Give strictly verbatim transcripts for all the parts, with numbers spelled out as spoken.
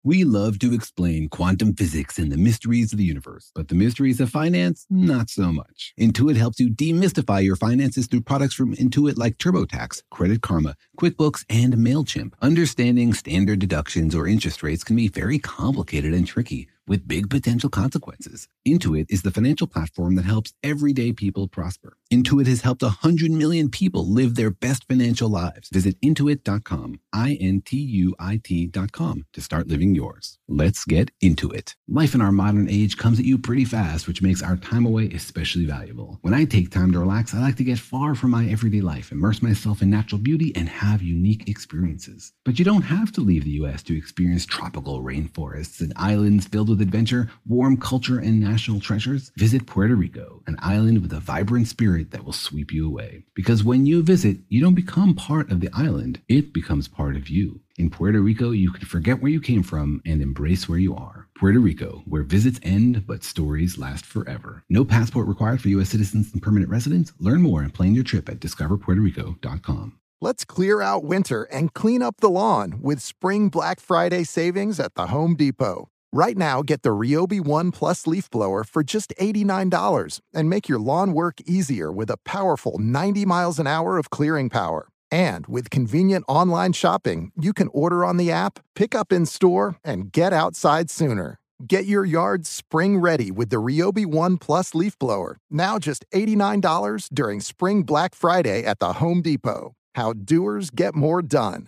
We love to explain quantum physics and the mysteries of the universe, but the mysteries of finance, not so much. Intuit helps you demystify your finances through products from Intuit like TurboTax, Credit Karma, QuickBooks, and MailChimp. Understanding standard deductions or interest rates can be very complicated and tricky, with big potential consequences. Intuit is the financial platform that helps everyday people prosper. Intuit has helped one hundred million people live their best financial lives. Visit intuit dot com, I N T U I T dot com, to start living yours. Let's get into it. Life in our modern age comes at you pretty fast, which makes our time away especially valuable. When I take time to relax, I like to get far from my everyday life, immerse myself in natural beauty, and have unique experiences. But you don't have to leave the U S to experience tropical rainforests and islands filled with adventure, warm culture, and national treasures. Visit Puerto Rico, an island with a vibrant spirit that will sweep you away. Because when you visit, you don't become part of the island, it becomes part of you. In Puerto Rico, you can forget where you came from and embrace where you are. Puerto Rico, where visits end, but stories last forever. No passport required for U S citizens and permanent residents. Learn more and plan your trip at discover puerto rico dot com. Let's clear out winter and clean up the lawn with Spring Black Friday savings at the Home Depot. Right now, get the Ryobi One Plus leaf blower for just eighty-nine dollars and make your lawn work easier with a powerful ninety miles an hour of clearing power. And with convenient online shopping, you can order on the app, pick up in store, and get outside sooner. Get your yard spring ready with the Ryobi One Plus leaf blower, now just eighty-nine dollars during Spring Black Friday at the Home Depot. How doers get more done.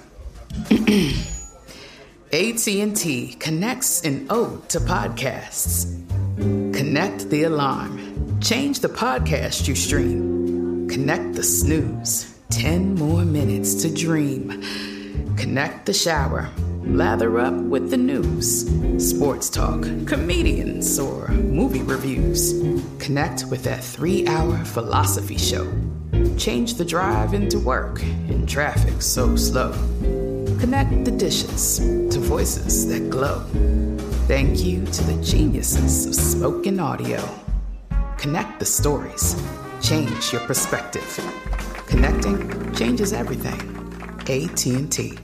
A T and T connects an ode to podcasts. Connect the alarm. Change the podcast you stream. Connect the snooze. Ten more minutes to dream. Connect the shower. Lather up with the news. Sports talk, comedians, or movie reviews. Connect with that three-hour philosophy show. Change the drive into work in traffic so slow. Connect the dishes to voices that glow. Thank you to the geniuses of spoken audio. Connect the stories. Change your perspective. Connecting changes everything. A T and T.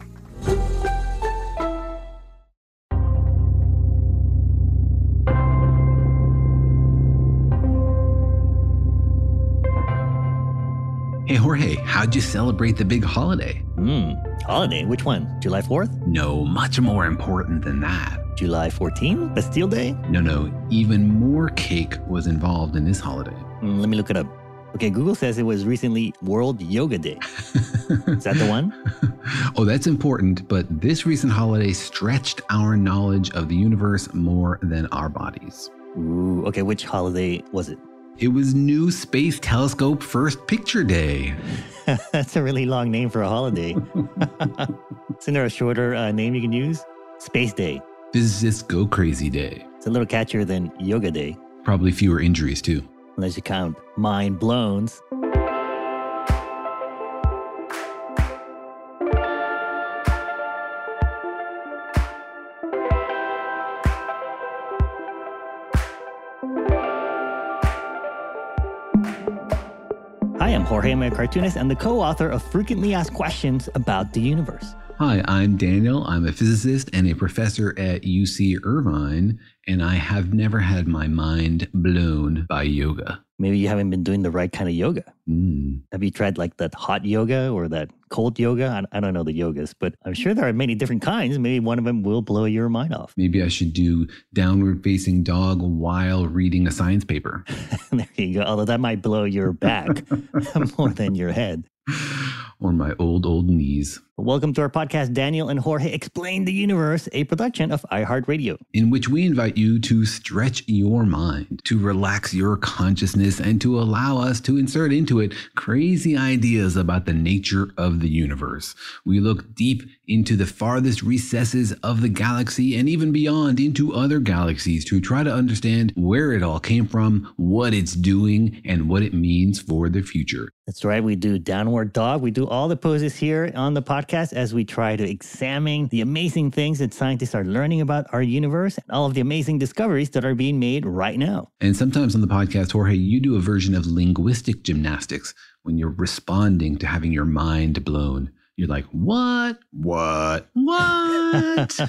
Hey, Jorge, how'd you celebrate the big holiday? Hmm, holiday? Which one? July fourth? No, much more important than that. July fourteenth? Bastille Day? No, no, even more cake was involved in this holiday. Mm, let me look it up. Okay, Google says it was recently World Yoga Day. Is that the one? Oh, that's important, but this recent holiday stretched our knowledge of the universe more than our bodies. Ooh, okay, which holiday was it? It was New Space Telescope First Picture Day. That's a really long name for a holiday. Isn't there a shorter uh, name you can use? Space Day. Physicists Go Crazy Day. It's a little catchier than Yoga Day. Probably fewer injuries, too. Unless you count mind blowns. Hi, I'm Jorge. I'm a cartoonist and the co-author of Frequently Asked Questions About the Universe. Hi, I'm Daniel. I'm a physicist and a professor at U C Irvine, and I have never had my mind blown by yoga. Maybe you haven't been doing the right kind of yoga. Mm. Have you tried like that hot yoga or that cold yoga? I, I don't know the yogas, but I'm sure there are many different kinds. Maybe one of them will blow your mind off. Maybe I should do downward facing dog while reading a science paper. There you go. Although that might blow your back more than your head. Or my old, old knees. Welcome to our podcast, Daniel and Jorge Explain the Universe, a production of iHeartRadio. In which we invite you to stretch your mind, to relax your consciousness, and to allow us to insert into it crazy ideas about the nature of the universe. We look deep into the farthest recesses of the galaxy and even beyond into other galaxies to try to understand where it all came from, what it's doing, and what it means for the future. That's right. We do downward dog. We do all the poses here on the podcast as we try to examine the amazing things that scientists are learning about our universe and all of the amazing discoveries that are being made right now. And sometimes on the podcast, Jorge, you do a version of linguistic gymnastics when you're responding to having your mind blown. You're like, what? What? What?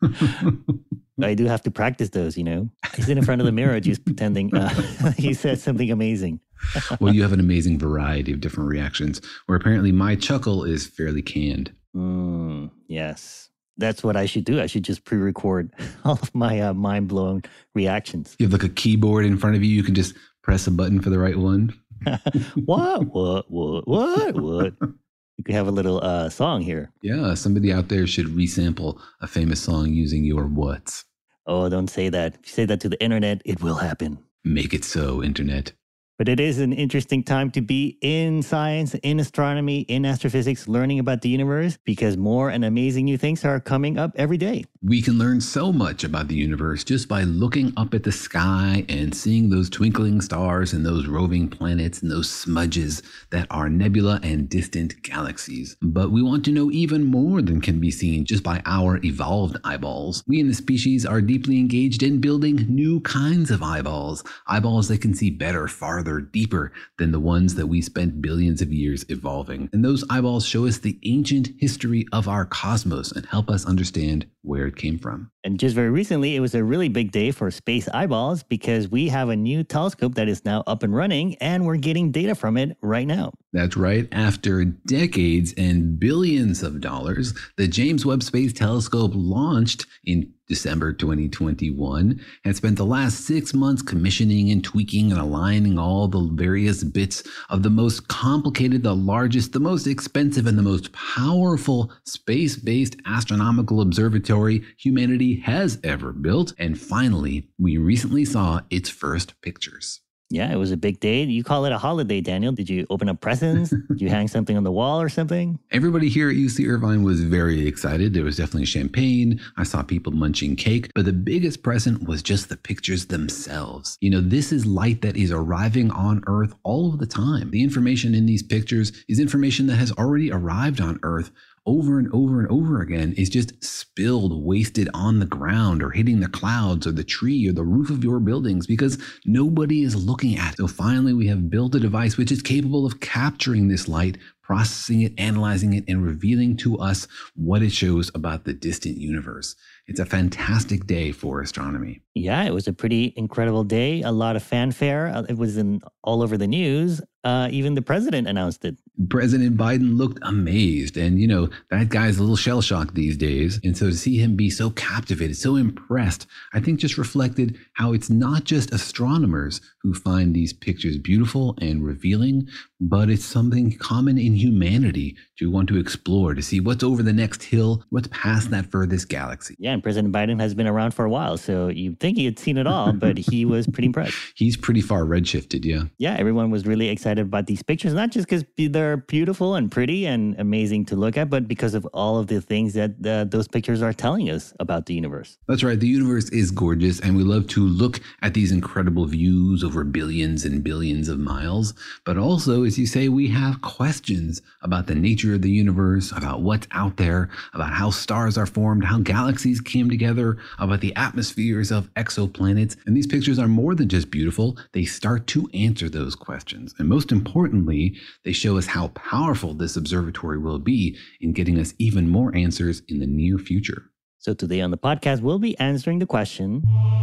I do have to practice those, you know. I sit in front of the mirror just pretending uh, he said something amazing. Well, you have an amazing variety of different reactions, where apparently my chuckle is fairly canned. Mm, yes. That's what I should do. I should just pre-record all of my uh, mind-blown reactions. You have like a keyboard in front of you. You can just press a button for the right one. What? What? What? What? What? You could have a little uh, song here. Yeah, somebody out there should resample a famous song using your whats. Oh, don't say that. If you say that to the internet, it will happen. Make it so, internet. But it is an interesting time to be in science, in astronomy, in astrophysics, learning about the universe, because more and amazing new things are coming up every day. We can learn so much about the universe just by looking up at the sky and seeing those twinkling stars and those roving planets and those smudges that are nebula and distant galaxies. But we want to know even more than can be seen just by our evolved eyeballs. We in the species are deeply engaged in building new kinds of eyeballs, eyeballs that can see better, farther, deeper than the ones that we spent billions of years evolving. And those eyeballs show us the ancient history of our cosmos and help us understand where it came from. And just very recently, it was a really big day for space eyeballs because we have a new telescope that is now up and running and we're getting data from it right now. That's right. After decades and billions of dollars, the James Webb Space Telescope launched in December twenty twenty-one and spent the last six months commissioning and tweaking and aligning all the various bits of the most complicated, the largest, the most expensive, and the most powerful space-based astronomical observatory humanity has ever built. And finally, we recently saw its first pictures. Yeah, it was a big day. You call it a holiday, Daniel. Did you open up presents? Did you hang something on the wall or something? Everybody here at U C Irvine was very excited. There was definitely champagne. I saw people munching cake. But the biggest present was just the pictures themselves. You know, this is light that is arriving on Earth all of the time. The information in these pictures is information that has already arrived on Earth over and over and over again, is just spilled, wasted on the ground or hitting the clouds or the tree or the roof of your buildings because nobody is looking at it. So finally, we have built a device which is capable of capturing this light, processing it, analyzing it, and revealing to us what it shows about the distant universe. It's a fantastic day for astronomy. Yeah, it was a pretty incredible day. A lot of fanfare. It was in all over the news. Uh, even the president announced it. President Biden looked amazed. And, you know, that guy's a little shell-shocked these days. And so to see him be so captivated, so impressed, I think just reflected how it's not just astronomers who find these pictures beautiful and revealing, but it's something common in humanity to want to explore, to see what's over the next hill, what's past that furthest galaxy. Yeah, and President Biden has been around for a while, so you'd think he had seen it all, but he was pretty impressed. He's pretty far redshifted, yeah. Yeah, everyone was really excited about these pictures, not just because they're beautiful and pretty and amazing to look at, but because of all of the things that uh, those pictures are telling us about the universe. That's right. The universe is gorgeous, and we love to look at these incredible views over billions and billions of miles. But also, as you say, we have questions about the nature of the universe, about what's out there, about how stars are formed, how galaxies came together, about the atmospheres of exoplanets. And these pictures are more than just beautiful. They start to answer those questions. And most importantly, they show us how powerful this observatory will be in getting us even more answers in the near future. So today on the podcast, we'll be answering the question,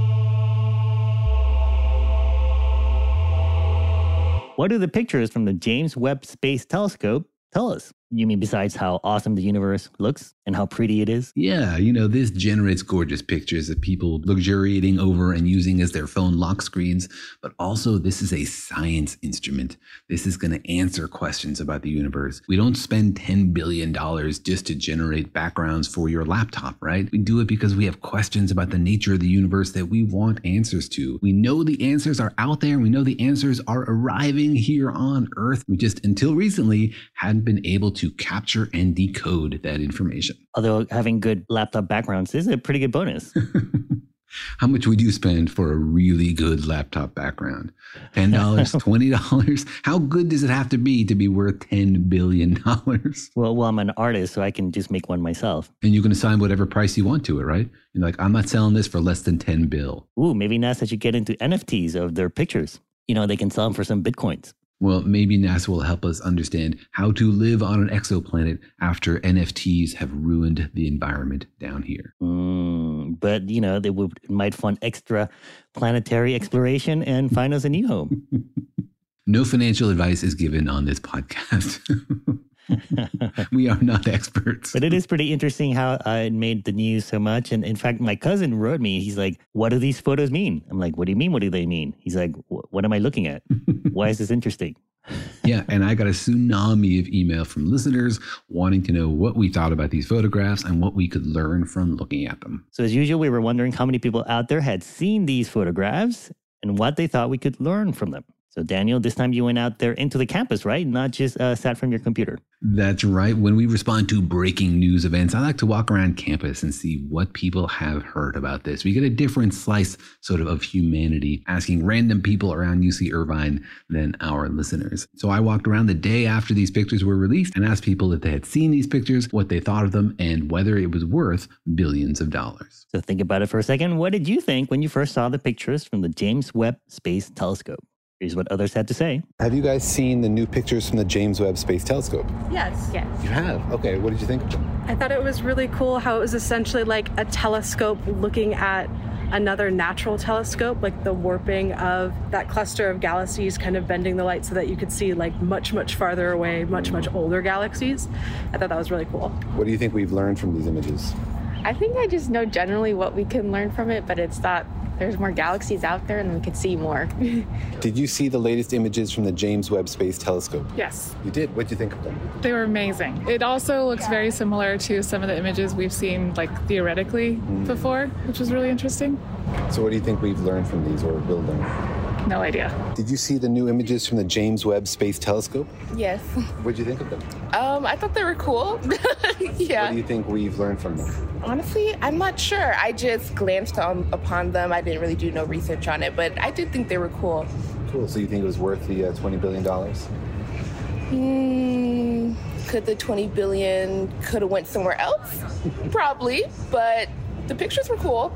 what do the pictures from the James Webb Space Telescope tell us? You mean besides how awesome the universe looks and how pretty it is? Yeah, you know, this generates gorgeous pictures of people luxuriating over and using as their phone lock screens. But also, this is a science instrument. This is going to answer questions about the universe. We don't spend ten billion dollars just to generate backgrounds for your laptop, right? We do it because we have questions about the nature of the universe that we want answers to. We know the answers are out there. We know the answers are arriving here on Earth. We just, until recently, hadn't been able to to capture and decode that information. Although having good laptop backgrounds is a pretty good bonus. How much would you spend for a really good laptop background? ten dollars, twenty dollars? How good does it have to be to be worth ten billion dollars? Well, well, I'm an artist, so I can just make one myself. And you can assign whatever price you want to it, right? You're like, I'm not selling this for less than ten bill. Ooh, maybe NASA should get into N F Ts of their pictures. You know, they can sell them for some Bitcoins. Well, maybe NASA will help us understand how to live on an exoplanet after N F Ts have ruined the environment down here. Mm, but, you know, they would might fund extra planetary exploration and find us a new home. No financial advice is given on this podcast. We are not experts. But it is pretty interesting how uh, it made the news so much. And in fact, my cousin wrote me, he's like, what do these photos mean? I'm like, what do you mean? What do they mean? He's like, what am I looking at? Why is this interesting? Yeah, and I got a tsunami of email from listeners wanting to know what we thought about these photographs and what we could learn from looking at them. So as usual, we were wondering how many people out there had seen these photographs and what they thought we could learn from them. So Daniel, this time you went out there into the campus, right? Not just uh, sat from your computer. That's right. When we respond to breaking news events, I like to walk around campus and see what people have heard about this. We get a different slice sort of of humanity, asking random people around U C Irvine than our listeners. So I walked around the day after these pictures were released and asked people if they had seen these pictures, what they thought of them, and whether it was worth billions of dollars. So think about it for a second. What did you think when you first saw the pictures from the James Webb Space Telescope? Here's what others had to say. Have you guys seen the new pictures from the James Webb Space Telescope? Yes. Yes. You have? Okay, what did you think of them? I thought it was really cool how it was essentially like a telescope looking at another natural telescope, like the warping of that cluster of galaxies kind of bending the light so that you could see like much, much farther away, much, much older galaxies. I thought that was really cool. What do you think we've learned from these images? I think I just know generally what we can learn from it, but it's that there's more galaxies out there and we could see more. Did you see the latest images from the James Webb Space Telescope? Yes. You did? What did you think of them? They were amazing. It also looks very similar to some of the images we've seen like theoretically mm. before, which was really interesting. So what do you think we've learned from these or will learn? No idea. Did you see the new images from the James Webb Space Telescope? Yes. What did you think of them? Um, I thought they were cool. Yeah. What do you think we've learned from them? Honestly, I'm not sure. I just glanced on, upon them. I didn't really do no research on it, but I did think they were cool. Cool. So you think it was worth the uh, twenty billion dollars? Hmm. Could the twenty billion dollars could have went somewhere else? Probably, but the pictures were cool.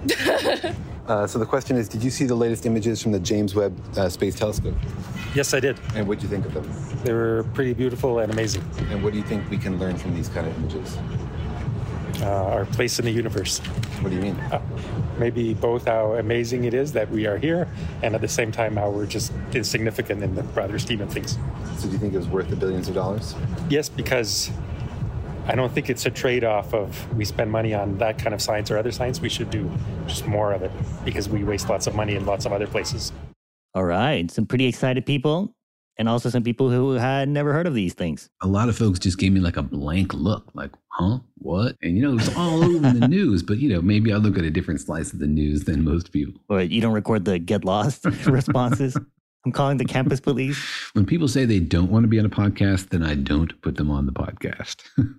Uh, so the question is, did you see the latest images from the James Webb uh, Space Telescope? Yes, I did. And what did you think of them? They were pretty beautiful and amazing. And what do you think we can learn from these kind of images? Uh, our place in the universe. What do you mean? Uh, maybe both how amazing it is that we are here, and at the same time how we're just insignificant in the broader scheme of things. So do you think it was worth the billions of dollars? Yes, because I don't think it's a trade-off of we spend money on that kind of science or other science. We should do just more of it because we waste lots of money in lots of other places. All right. Some pretty excited people and also some people who had never heard of these things. A lot of folks just gave me like a blank look, like, huh? What? And, you know, it's all over the news, but, you know, maybe I look at a different slice of the news than most people. Or you don't record the get lost responses. I'm calling the campus police. When people say they don't want to be on a podcast, then I don't put them on the podcast.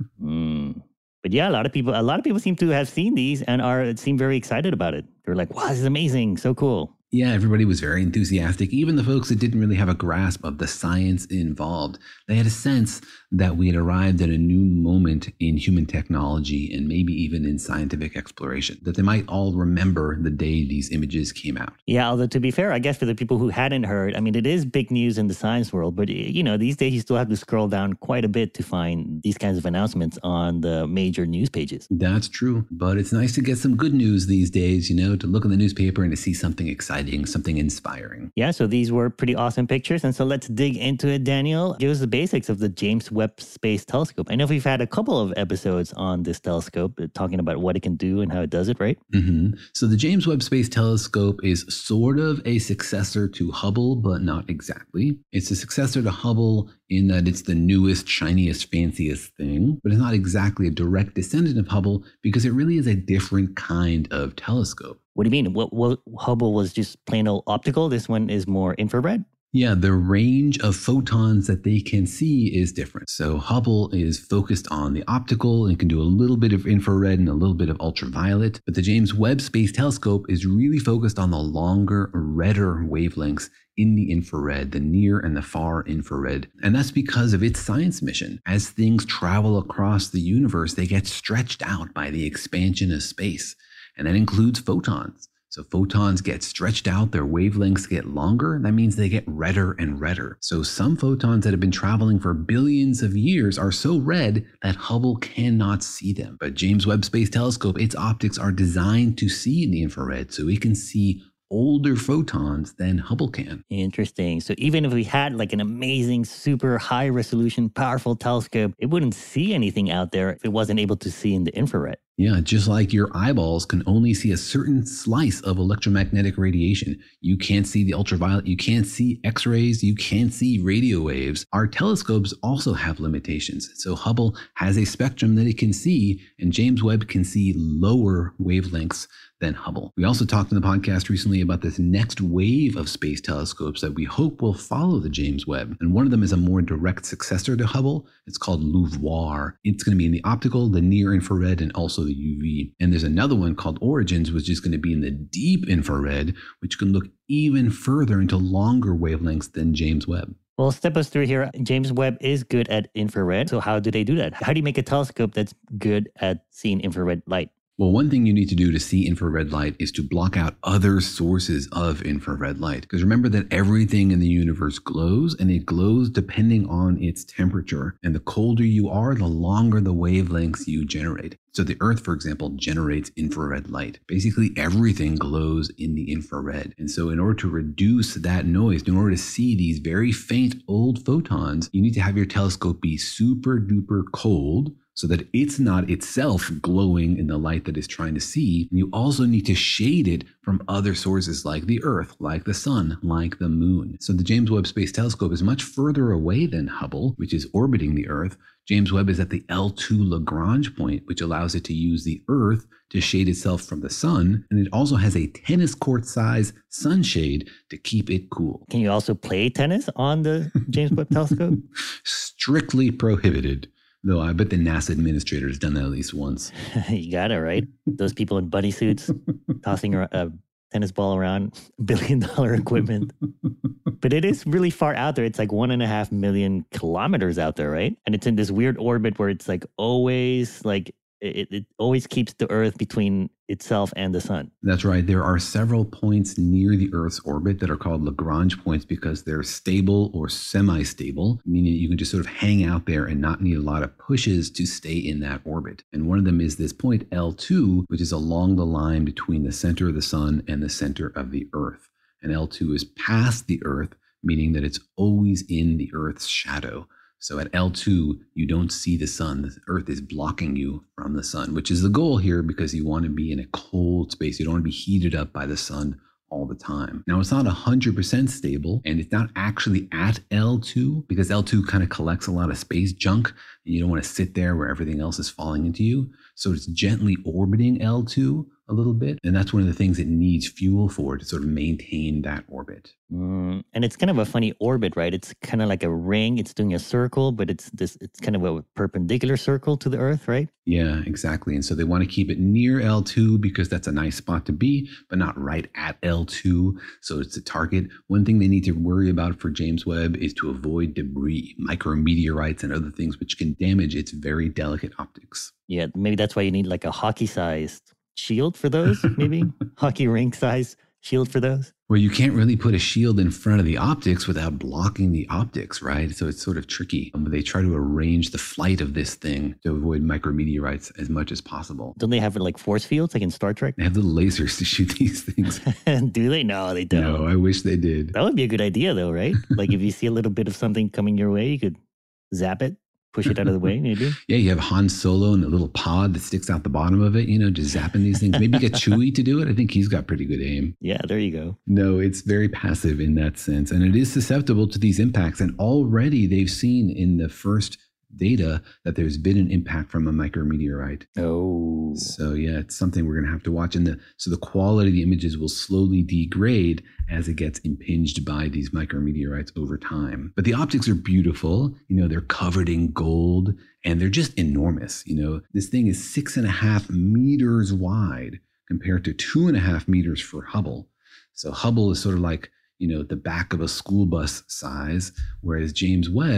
mm. But yeah, a lot of people, a lot of people seem to have seen these and are seem very excited about it. They're like, wow, this is amazing. So cool. Yeah, everybody was very enthusiastic. Even the folks that didn't really have a grasp of the science involved, they had a sense that we had arrived at a new moment in human technology and maybe even in scientific exploration, that they might all remember the day these images came out. Yeah, although to be fair, I guess for the people who hadn't heard, I mean, it is big news in the science world, but you know, these days you still have to scroll down quite a bit to find these kinds of announcements on the major news pages. That's true, but it's nice to get some good news these days, you know, to look in the newspaper and to see something exciting, something inspiring. Yeah, so these were pretty awesome pictures. And so let's dig into it, Daniel. Give us the basics of the James Webb Space Telescope. I know we've had a couple of episodes on this telescope uh, talking about what it can do and how it does it, right? Mm-hmm. So the James Webb Space Telescope is sort of a successor to Hubble, but not exactly. It's a successor to Hubble in that it's the newest, shiniest, fanciest thing, but it's not exactly a direct descendant of Hubble because it really is a different kind of telescope. What do you mean? What, what Hubble was just plain old optical. This one is more infrared? Yeah, the range of photons that they can see is different. So Hubble is focused on the optical and can do a little bit of infrared and a little bit of ultraviolet. But the James Webb Space Telescope is really focused on the longer, redder wavelengths in the infrared, the near and the far infrared. And that's because of its science mission. As things travel across the universe, they get stretched out by the expansion of space. And that includes photons. So photons get stretched out, their wavelengths get longer. That means they get redder and redder. So some photons that have been traveling for billions of years are so red that Hubble cannot see them. But James Webb Space Telescope, its optics are designed to see in the infrared, so it can see older photons than Hubble can. Interesting. So even if we had like an amazing, super high resolution, powerful telescope, it wouldn't see anything out there if it wasn't able to see in the infrared. Yeah, just like your eyeballs can only see a certain slice of electromagnetic radiation. You can't see the ultraviolet, you can't see X-rays, you can't see radio waves. Our telescopes also have limitations. So Hubble has a spectrum that it can see, and James Webb can see lower wavelengths than Hubble. We also talked in the podcast recently about this next wave of space telescopes that we hope will follow the James Webb. And one of them is a more direct successor to Hubble. It's called LUVOIR. It's going to be in the optical, the near infrared, and also the U V. And there's another one called Origins, which is going to be in the deep infrared, which can look even further into longer wavelengths than James Webb. Well, step us through here. James Webb is good at infrared. So how do they do that? How do you make a telescope that's good at seeing infrared light? Well, one thing you need to do to see infrared light is to block out other sources of infrared light. Because remember that everything in the universe glows, and it glows depending on its temperature. And the colder you are, the longer the wavelengths you generate. So the Earth, for example, generates infrared light. Basically, everything glows in the infrared. And so in order to reduce that noise, in order to see these very faint old photons, you need to have your telescope be super duper cold, so that it's not itself glowing in the light that it's trying to see. And you also need to shade it from other sources like the Earth, like the sun, like the moon. So the James Webb Space Telescope is much further away than Hubble, which is orbiting the Earth. James Webb is at the L two Lagrange point, which allows it to use the Earth to shade itself from the sun. And it also has a tennis court size sunshade to keep it cool. Can you also play tennis on the James Webb Telescope? Strictly prohibited. Though I bet the NASA administrator has done that at least once. You got it, right? Those people in bunny suits tossing a tennis ball around, billion dollar equipment. But it is really far out there. It's like one and a half million kilometers out there, right? And it's in this weird orbit where it's like always like, it, it always keeps the Earth between itself and the sun. That's right. There are several points near the Earth's orbit that are called Lagrange points because they're stable or semi-stable, meaning you can just sort of hang out there and not need a lot of pushes to stay in that orbit. And one of them is this point L two, which is along the line between the center of the sun and the center of the Earth. And L two is past the Earth, meaning that it's always in the Earth's shadow. So at L two, you don't see the sun. The Earth is blocking you from the sun, which is the goal here because you want to be in a cold space. You don't want to be heated up by the sun all the time. Now, it's not one hundred percent stable, and it's not actually at L two because L two kind of collects a lot of space junk, and you don't want to sit there where everything else is falling into you. So it's gently orbiting L two a little bit, and that's one of the things it needs fuel for to sort of maintain that orbit. Mm, and it's kind of a funny orbit, right? It's kind of like a ring. It's doing a circle, but it's this. It's kind of a perpendicular circle to the Earth, right? Yeah, exactly. And so they want to keep it near L two because that's a nice spot to be, but not right at L two. So it's a target. One thing they need to worry about for James Webb is to avoid debris, micrometeorites and other things which can damage its very delicate optics. Yeah, maybe that's why you need like a hockey-sized shield for those, maybe? Hockey rink-sized shield for those? Well, you can't really put a shield in front of the optics without blocking the optics, right? So it's sort of tricky. Um, they try to arrange the flight of this thing to avoid micrometeorites as much as possible. Don't they have like force fields like in Star Trek? They have little lasers to shoot these things. Do they? No, they don't. No, I wish they did. That would be a good idea though, right? Like if you see a little bit of something coming your way, you could zap it. Push it out of the way, maybe? Yeah, you have Han Solo and a little pod that sticks out the bottom of it, you know, just zapping these things. Maybe get Chewie to do it. I think he's got pretty good aim. Yeah, there you go. No, it's very passive in that sense. And it is susceptible to these impacts. And already they've seen in the first data that there's been an impact from a micrometeorite. Oh. So yeah, it's something we're going to have to watch. And the so the quality of the images will slowly degrade as it gets impinged by these micrometeorites over time. But the optics are beautiful. You know, they're covered in gold and they're just enormous. You know, this thing is six and a half meters wide compared to two and a half meters for Hubble. So Hubble is sort of like, you know, the back of a school bus size, whereas James Webb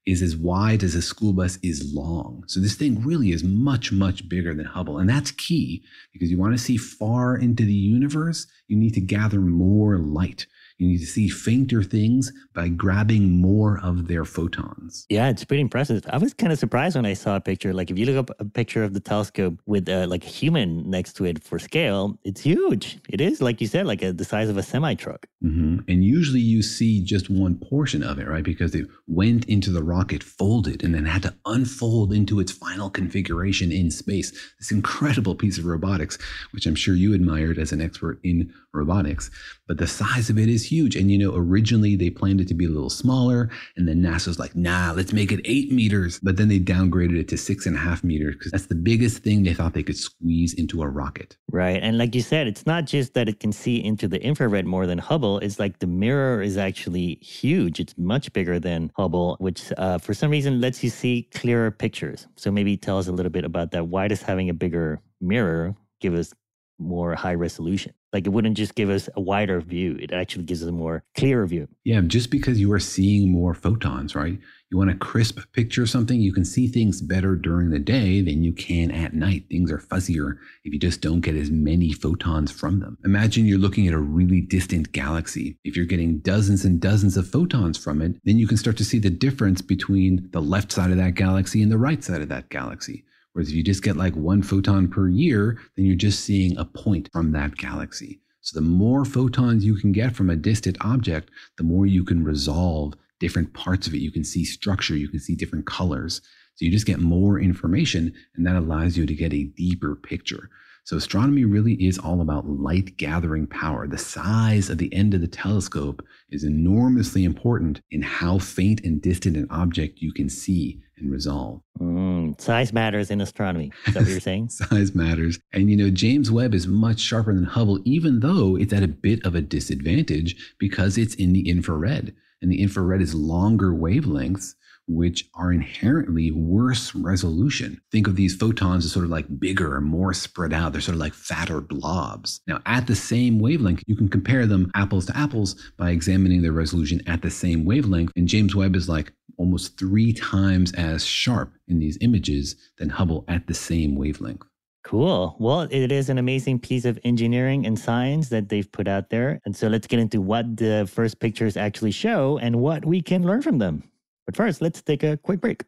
is as wide as a school bus is long. So this thing really is much, much bigger than Hubble. And that's key because you want to see far into the universe, you need to gather more light. You need to see fainter things by grabbing more of their photons. Yeah, it's pretty impressive. I was kind of surprised when I saw a picture. Like if you look up a picture of the telescope with uh, like a human next to it for scale, it's huge. It is, like you said, like a, the size of a semi-truck. Mm-hmm. And usually you see just one portion of it, right? Because it went into the rocket, folded, and then had to unfold into its final configuration in space. This incredible piece of robotics, which I'm sure you admired as an expert in robotics. But the size of it is huge. And, you know, originally they planned it to be a little smaller. And then NASA's like, nah, let's make it eight meters. But then they downgraded it to six and a half meters because that's the biggest thing they thought they could squeeze into a rocket. Right. And like you said, it's not just that it can see into the infrared more than Hubble. It's like the mirror is actually huge. It's much bigger than Hubble, which uh, for some reason lets you see clearer pictures. So maybe tell us a little bit about that. Why does having a bigger mirror give us more high resolution? Like it wouldn't just give us a wider view. It actually gives us a more clearer view. Yeah, just because you are seeing more photons, right? You want a crisp picture of something, you can see things better during the day than you can at night. Things are fuzzier if you just don't get as many photons from them. Imagine you're looking at a really distant galaxy. If you're getting dozens and dozens of photons from it, then you can start to see the difference between the left side of that galaxy and the right side of that galaxy. Whereas if you just get like one photon per year, then you're just seeing a point from that galaxy. So the more photons you can get from a distant object, the more you can resolve different parts of it. You can see structure, you can see different colors. So you just get more information, and that allows you to get a deeper picture. So astronomy really is all about light gathering power. The size of the end of the telescope is enormously important in how faint and distant an object you can see and resolve. Mm, size matters in astronomy. Is that what you're saying? Size matters. And you know, James Webb is much sharper than Hubble, even though it's at a bit of a disadvantage because it's in the infrared. And the infrared is longer wavelengths, which are inherently worse resolution. Think of these photons as sort of like bigger and more spread out. They're sort of like fatter blobs. Now, at the same wavelength, you can compare them apples to apples by examining their resolution at the same wavelength. And James Webb is like almost three times as sharp in these images than Hubble at the same wavelength. Cool. Well, it is an amazing piece of engineering and science that they've put out there. And so let's get into what the first pictures actually show and what we can learn from them. But first, let's take a quick break.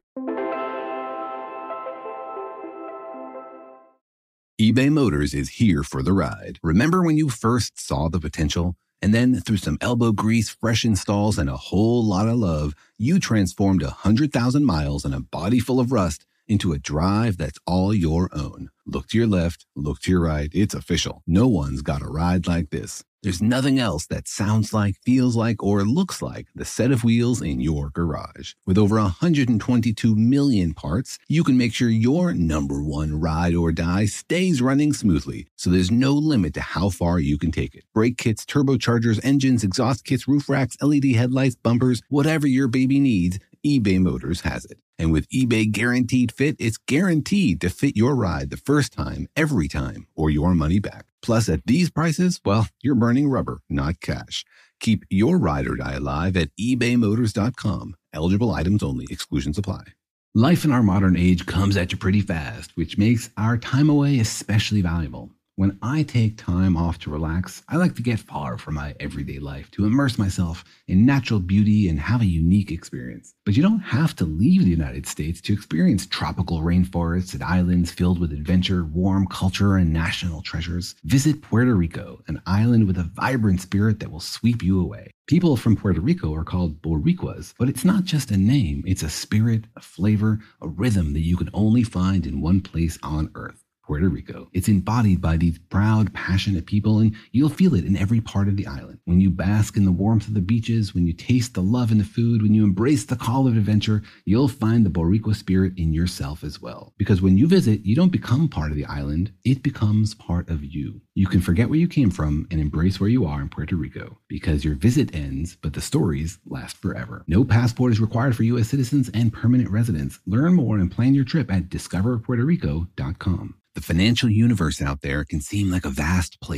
eBay Motors is here for the ride. Remember when you first saw the potential? And then through some elbow grease, fresh installs, and a whole lot of love, you transformed one hundred thousand miles and a body full of rust into a drive that's all your own. Look to your left, look to your right. It's official. No one's got a ride like this. There's nothing else that sounds like, feels like, or looks like the set of wheels in your garage. With over one hundred twenty-two million parts, you can make sure your number one ride or die stays running smoothly, so there's no limit to how far you can take it. Brake kits, turbochargers, engines, exhaust kits, roof racks, L E D headlights, bumpers, whatever your baby needs, eBay Motors has it. And with eBay Guaranteed Fit, it's guaranteed to fit your ride the first time, every time, or your money back. Plus, at these prices, well, you're burning rubber, not cash. Keep your ride or die alive at ebay motors dot com. Eligible items only. Exclusions apply. Life in our modern age comes at you pretty fast, which makes our time away especially valuable. When I take time off to relax, I like to get far from my everyday life, to immerse myself in natural beauty and have a unique experience. But you don't have to leave the United States to experience tropical rainforests and islands filled with adventure, warm culture, and national treasures. Visit Puerto Rico, an island with a vibrant spirit that will sweep you away. People from Puerto Rico are called Boricuas, but it's not just a name. It's a spirit, a flavor, a rhythm that you can only find in one place on Earth. Puerto Rico. It's embodied by these proud, passionate people, and you'll feel it in every part of the island. When you bask in the warmth of the beaches, when you taste the love in the food, when you embrace the call of adventure, you'll find the Boricua spirit in yourself as well. Because when you visit, you don't become part of the island, it becomes part of you. You can forget where you came from and embrace where you are in Puerto Rico, because your visit ends, but the stories last forever. No passport is required for U S citizens and permanent residents. Learn more and plan your trip at discover puerto rico dot com. The financial universe out there can seem like a vast place,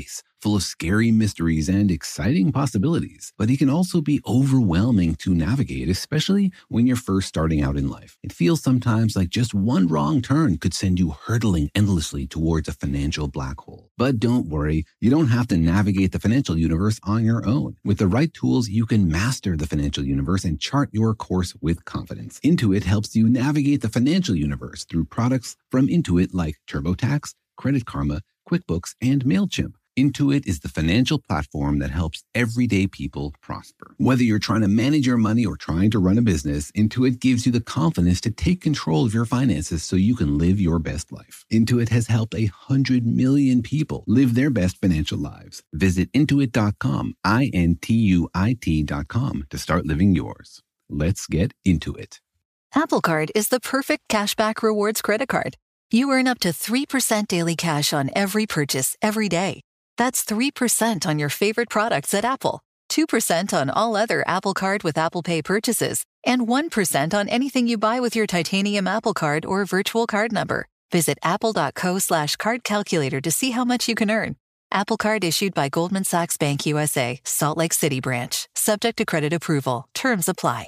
full of scary mysteries and exciting possibilities. But it can also be overwhelming to navigate, especially when you're first starting out in life. It feels sometimes like just one wrong turn could send you hurtling endlessly towards a financial black hole. But don't worry, you don't have to navigate the financial universe on your own. With the right tools, you can master the financial universe and chart your course with confidence. Intuit helps you navigate the financial universe through products from Intuit like TurboTax, Credit Karma, QuickBooks, and MailChimp. Intuit is the financial platform that helps everyday people prosper. Whether you're trying to manage your money or trying to run a business, Intuit gives you the confidence to take control of your finances so you can live your best life. Intuit has helped a hundred million people live their best financial lives. Visit intuit dot com, I N T U I T dot com to start living yours. Let's get into it. Apple Card is the perfect cashback rewards credit card. You earn up to three percent daily cash on every purchase every day. That's three percent on your favorite products at Apple, two percent on all other Apple Card with Apple Pay purchases, and one percent on anything you buy with your titanium Apple Card or virtual card number. Visit apple.co slash card calculator to see how much you can earn. Apple Card issued by Goldman Sachs Bank U S A, Salt Lake City branch. Subject to credit approval. Terms apply.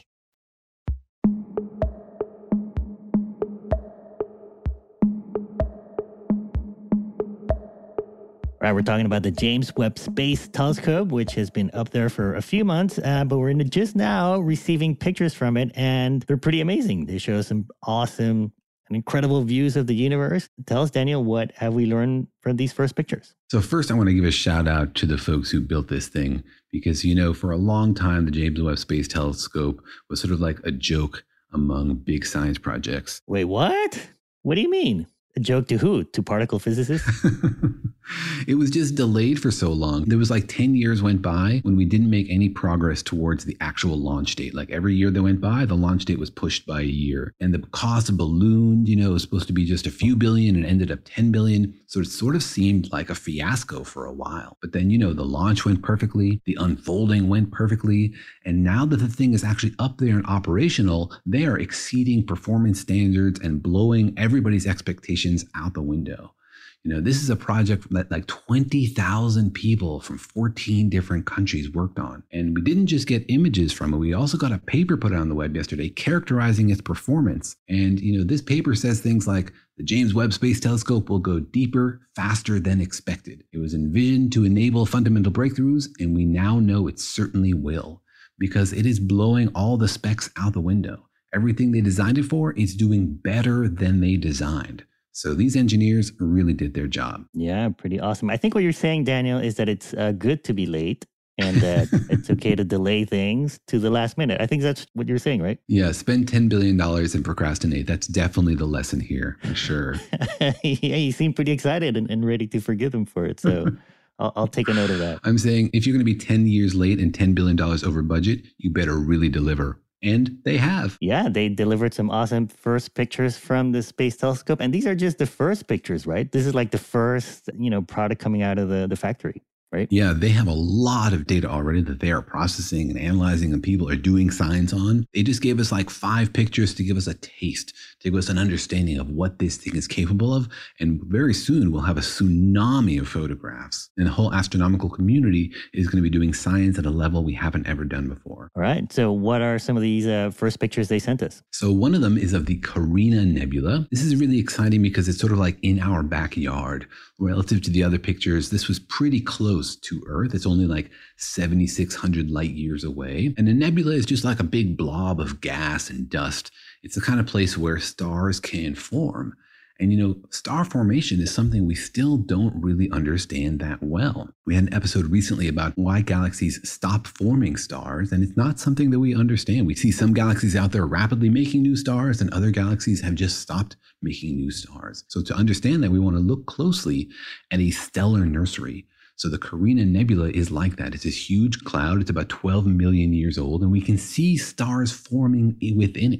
Right, we're talking about the James Webb Space Telescope, which has been up there for a few months, uh, but we're just now receiving pictures from it, and they're pretty amazing. They show some awesome and incredible views of the universe. Tell us, Daniel, what have we learned from these first pictures? So first, I want to give a shout out to the folks who built this thing, because, you know, for a long time, the James Webb Space Telescope was sort of like a joke among big science projects. Wait, what? What do you mean? A joke to who? To particle physicists? It was just delayed for so long. There was like ten years went by when we didn't make any progress towards the actual launch date. Like every year that went by, the launch date was pushed by a year. And the cost ballooned, you know, it was supposed to be just a few billion and ended up ten billion. So it sort of seemed like a fiasco for a while. But then, you know, the launch went perfectly. The unfolding went perfectly. And now that the thing is actually up there and operational, they are exceeding performance standards and blowing everybody's expectations out the window. You know, this is a project that like twenty thousand people from fourteen different countries worked on. And we didn't just get images from it. We also got a paper put on the web yesterday characterizing its performance. And, you know, this paper says things like the James Webb Space Telescope will go deeper, faster than expected. It was envisioned to enable fundamental breakthroughs, and we now know it certainly will, because it is blowing all the specs out the window. Everything they designed it for is doing better than they designed. So these engineers really did their job. Yeah, pretty awesome. I think what you're saying, Daniel, is that it's uh, good to be late and that it's okay to delay things to the last minute. I think that's what you're saying, right? Yeah, spend ten billion dollars and procrastinate. That's definitely the lesson here, for sure. Yeah, you seem pretty excited and, and ready to forgive him for it. So I'll, I'll take a note of that. I'm saying if you're going to be ten years late and ten billion dollars over budget, you better really deliver. And they have. Yeah, they delivered some awesome first pictures from the Space Telescope. And these are just the first pictures, right? This is like the first, you know, product coming out of the, the factory, right? Yeah, they have a lot of data already that they are processing and analyzing and people are doing science on. They just gave us like five pictures to give us a taste, to give us an understanding of what this thing is capable of. And very soon we'll have a tsunami of photographs. And the whole astronomical community is going to be doing science at a level we haven't ever done before. All right. So what are some of these uh, first pictures they sent us? So one of them is of the Carina Nebula. This is really exciting because it's sort of like in our backyard. Relative to the other pictures, this was pretty close to Earth. It's only like seventy-six hundred light years away. And a nebula is just like a big blob of gas and dust. It's the kind of place where stars can form. And, you know, star formation is something we still don't really understand that well. We had an episode recently about why galaxies stop forming stars, and it's not something that we understand. We see some galaxies out there rapidly making new stars, and other galaxies have just stopped making new stars. So to understand that, we want to look closely at a stellar nursery. So the Carina Nebula is like that. It's this huge cloud. It's about twelve million years old, and we can see stars forming within it.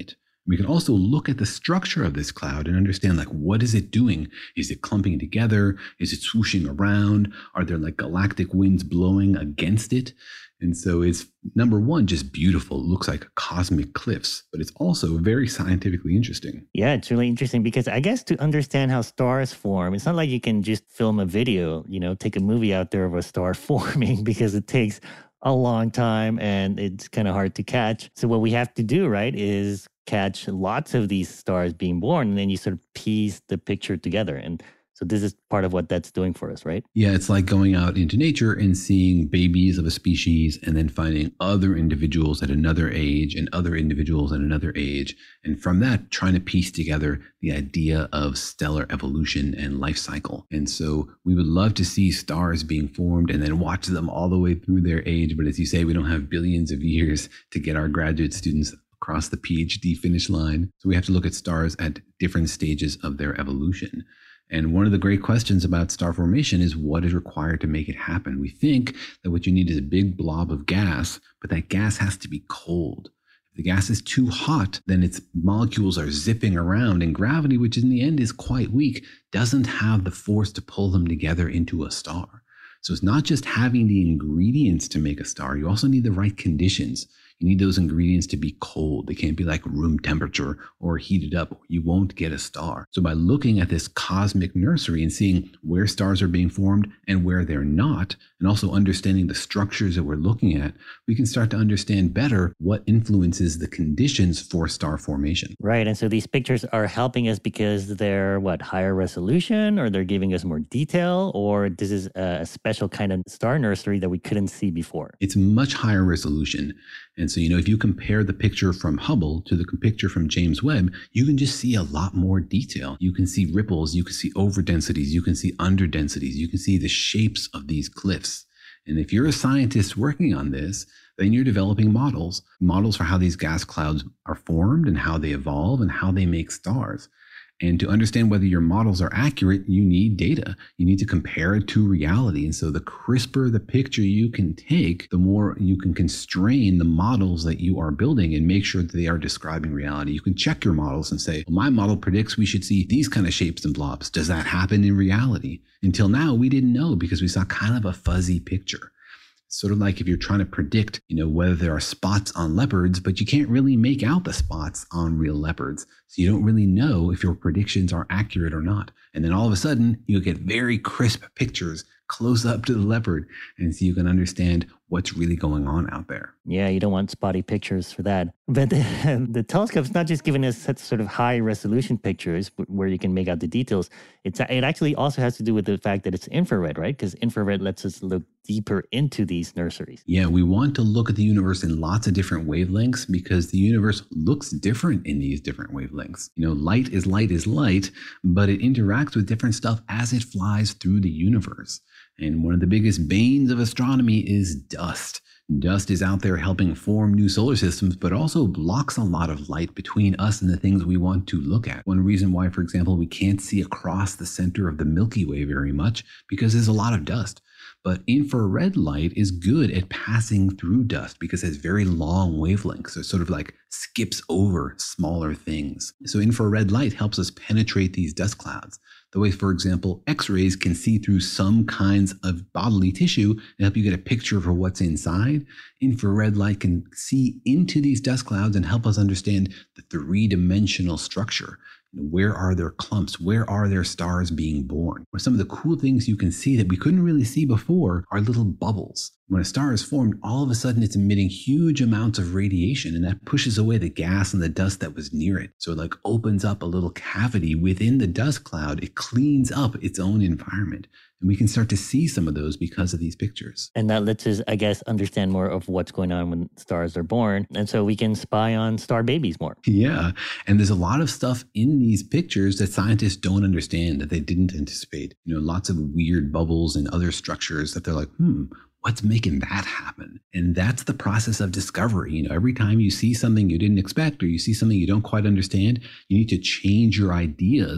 We can also look at the structure of this cloud and understand, like, what is it doing? Is it clumping together? Is it swooshing around? Are there like galactic winds blowing against it? And so it's, number one, just beautiful. It looks like cosmic cliffs, but it's also very scientifically interesting. Yeah, it's really interesting because I guess to understand how stars form, it's not like you can just film a video, you know, take a movie out there of a star forming, because it takes a long time and it's kind of hard to catch. So what we have to do, right, is catch lots of these stars being born, and then you sort of piece the picture together. And so this is part of what that's doing for us, right? Yeah, it's like going out into nature and seeing babies of a species and then finding other individuals at another age and other individuals at another age. And from that, trying to piece together the idea of stellar evolution and life cycle. And so we would love to see stars being formed and then watch them all the way through their age. But as you say, we don't have billions of years to get our graduate students across the PhD finish line. So we have to look at stars at different stages of their evolution. And one of the great questions about star formation is what is required to make it happen. We think that what you need is a big blob of gas, but that gas has to be cold. If the gas is too hot, then its molecules are zipping around, and gravity, which in the end is quite weak, doesn't have the force to pull them together into a star. So it's not just having the ingredients to make a star, you also need the right conditions. You need those ingredients to be cold. They can't be like room temperature or heated up. You won't get a star. So by looking at this cosmic nursery and seeing where stars are being formed and where they're not, and also understanding the structures that we're looking at, we can start to understand better what influences the conditions for star formation. Right. And so these pictures are helping us because they're what, higher resolution, or they're giving us more detail, or this is a special kind of star nursery that we couldn't see before? It's much higher resolution. And so, you know, if you compare the picture from Hubble to the picture from James Webb, you can just see a lot more detail. You can see ripples, you can see overdensities, you can see underdensities, you can see the shapes of these cliffs. And if you're a scientist working on this, then you're developing models, models for how these gas clouds are formed and how they evolve and how they make stars. And to understand whether your models are accurate, you need data. You need to compare it to reality. And so the crisper the picture you can take, the more you can constrain the models that you are building and make sure that they are describing reality. You can check your models and say, well, my model predicts we should see these kind of shapes and blobs. Does that happen in reality? Until now, we didn't know because we saw kind of a fuzzy picture. Sort of like if you're trying to predict, you know, whether there are spots on leopards, but you can't really make out the spots on real leopards. So you don't really know if your predictions are accurate or not. And then all of a sudden, you'll get very crisp pictures close up to the leopard. And so you can understand what's really going on out there. Yeah, you don't want spotty pictures for that. But the, the telescope's not just giving us such sort of high resolution pictures where you can make out the details. It's It actually also has to do with the fact that it's infrared, right? Because infrared lets us look deeper into these nurseries. Yeah, we want to look at the universe in lots of different wavelengths because the universe looks different in these different wavelengths. You know, light is light is light, but it interacts with different stuff as it flies through the universe. And one of the biggest banes of astronomy is dust. Dust is out there helping form new solar systems, but also blocks a lot of light between us and the things we want to look at. One reason why, for example, we can't see across the center of the Milky Way very much, because there's a lot of dust. But infrared light is good at passing through dust because it has very long wavelengths. So it sort of like skips over smaller things. So infrared light helps us penetrate these dust clouds. The way, for example, X-rays can see through some kinds of bodily tissue and help you get a picture for what's inside. Infrared light can see into these dust clouds and help us understand the three-dimensional structure. Where are their clumps? Where are their stars being born? Or some of the cool things you can see that we couldn't really see before are little bubbles. When a star is formed, all of a sudden it's emitting huge amounts of radiation, and that pushes away the gas and the dust that was near it. So it like opens up a little cavity within the dust cloud. It cleans up its own environment. And we can start to see some of those because of these pictures. And that lets us, I guess, understand more of what's going on when stars are born. And so we can spy on star babies more. Yeah. And there's a lot of stuff in these pictures that scientists don't understand, that they didn't anticipate. You know, lots of weird bubbles and other structures that they're like, hmm, what's making that happen? And that's the process of discovery. You know, every time you see something you didn't expect or you see something you don't quite understand, you need to change your ideas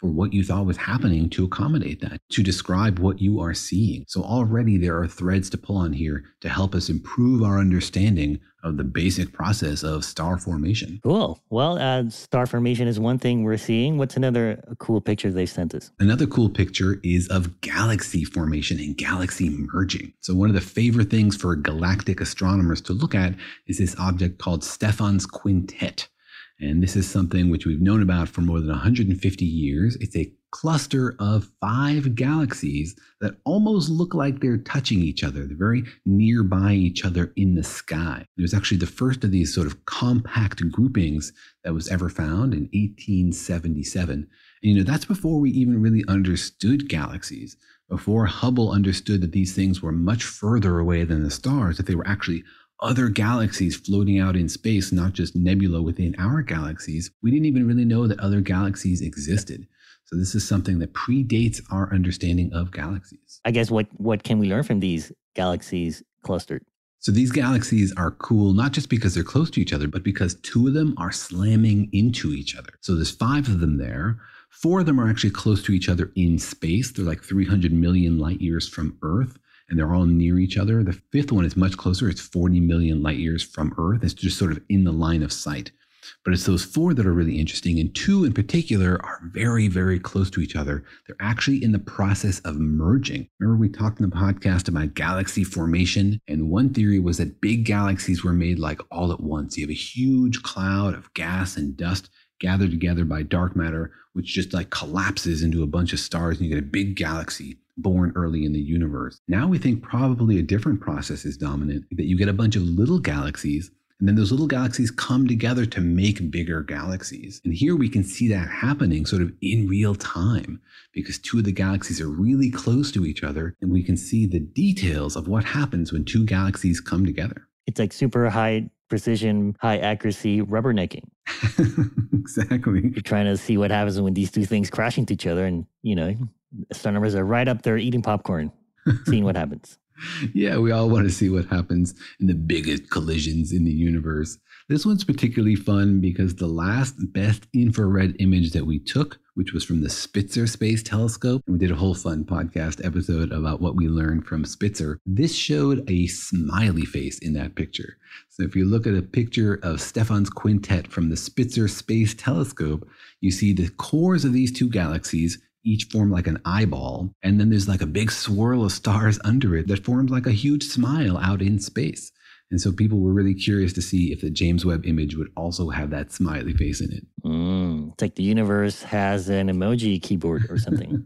for what you thought was happening to accommodate that, to describe what you are seeing. So already there are threads to pull on here to help us improve our understanding of the basic process of star formation. Cool. Well, uh, star formation is one thing we're seeing. What's another cool picture they sent us? Another cool picture is of galaxy formation and galaxy merging. So one of the favorite things for galactic astronomers to look at is this object called Stephan's Quintet. And this is something which we've known about for more than one hundred fifty years. It's a cluster of five galaxies that almost look like they're touching each other. They're very nearby each other in the sky. It was actually the first of these sort of compact groupings that was ever found in eighteen seventy-seven. And, you know, that's before we even really understood galaxies, before Hubble understood that these things were much further away than the stars, that they were actually other galaxies floating out in space, not just nebula within our galaxies. We didn't even really know that other galaxies existed. So this is something that predates our understanding of galaxies. I guess what, what can we learn from these galaxies clustered? So these galaxies are cool, not just because they're close to each other, but because two of them are slamming into each other. So there's five of them there. Four of them are actually close to each other in space. They're like three hundred million light years from Earth, and they're all near each other. The fifth one is much closer. It's forty million light years from Earth. It's just sort of in the line of sight. But it's those four that are really interesting. And two in particular are very, very close to each other. They're actually in the process of merging. Remember we talked in the podcast about galaxy formation? And one theory was that big galaxies were made like all at once. You have a huge cloud of gas and dust gathered together by dark matter, which just like collapses into a bunch of stars, and you get a big galaxy born early in the universe. Now we think probably a different process is dominant, that you get a bunch of little galaxies, and then those little galaxies come together to make bigger galaxies. And here we can see that happening sort of in real time, because two of the galaxies are really close to each other, and we can see the details of what happens when two galaxies come together. It's like super high precision, high accuracy rubbernecking. Exactly. You're trying to see what happens when these two things crash into each other, and, you know, astronomers are right up there eating popcorn, seeing what happens. Yeah, we all want to see what happens in the biggest collisions in the universe. This one's particularly fun because the last best infrared image that we took, which was from the Spitzer Space Telescope, and we did a whole fun podcast episode about what we learned from Spitzer, this showed a smiley face in that picture. So if you look at a picture of Stephan's Quintet from the Spitzer Space Telescope, you see the cores of these two galaxies each form like an eyeball, and then there's like a big swirl of stars under it that forms like a huge smile out in space. And so people were really curious to see if the James Webb image would also have that smiley face in it. Mm, it's like the universe has an emoji keyboard or something.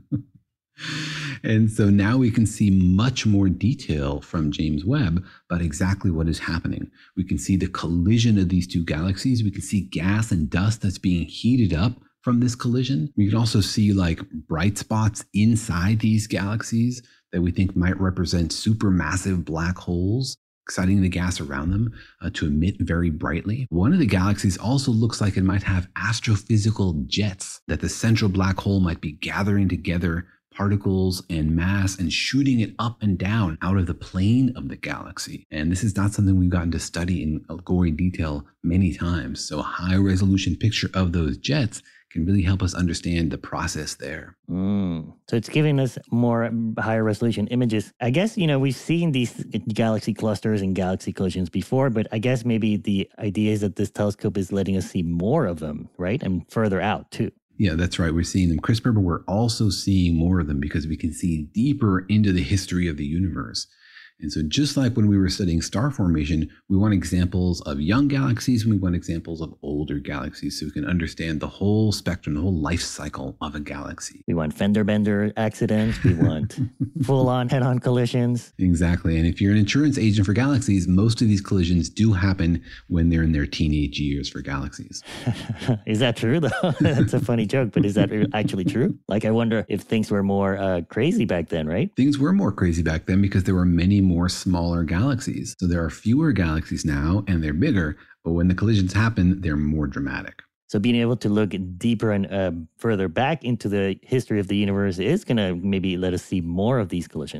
And so now we can see much more detail from James Webb about exactly what is happening. We can see the collision of these two galaxies. We can see gas and dust that's being heated up from this collision. We can also see like bright spots inside these galaxies that we think might represent supermassive black holes, exciting the gas around them uh, to emit very brightly. One of the galaxies also looks like it might have astrophysical jets, that the central black hole might be gathering together particles and mass and shooting it up and down out of the plane of the galaxy. And this is not something we've gotten to study in gory detail many times. So a high resolution picture of those jets can really help us understand the process there. Mm. So it's giving us more higher resolution images. I guess, you know, we've seen these galaxy clusters and galaxy collisions before, but I guess maybe the idea is that this telescope is letting us see more of them, right? And further out too. Yeah, that's right. We're seeing them crisper, but we're also seeing more of them because we can see deeper into the history of the universe. And so just like when we were studying star formation, we want examples of young galaxies and we want examples of older galaxies so we can understand the whole spectrum, the whole life cycle of a galaxy. We want fender bender accidents. We want full-on head-on collisions. Exactly. And if you're an insurance agent for galaxies, most of these collisions do happen when they're in their teenage years for galaxies. Is that true, though? That's a funny joke, but is that actually true? Like, I wonder if things were more uh, crazy back then, right? Things were more crazy back then because there were many more more smaller galaxies. So there are fewer galaxies now and they're bigger, but when the collisions happen, they're more dramatic. So being able to look deeper and uh, further back into the history of the universe is going to maybe let us see more of these collisions.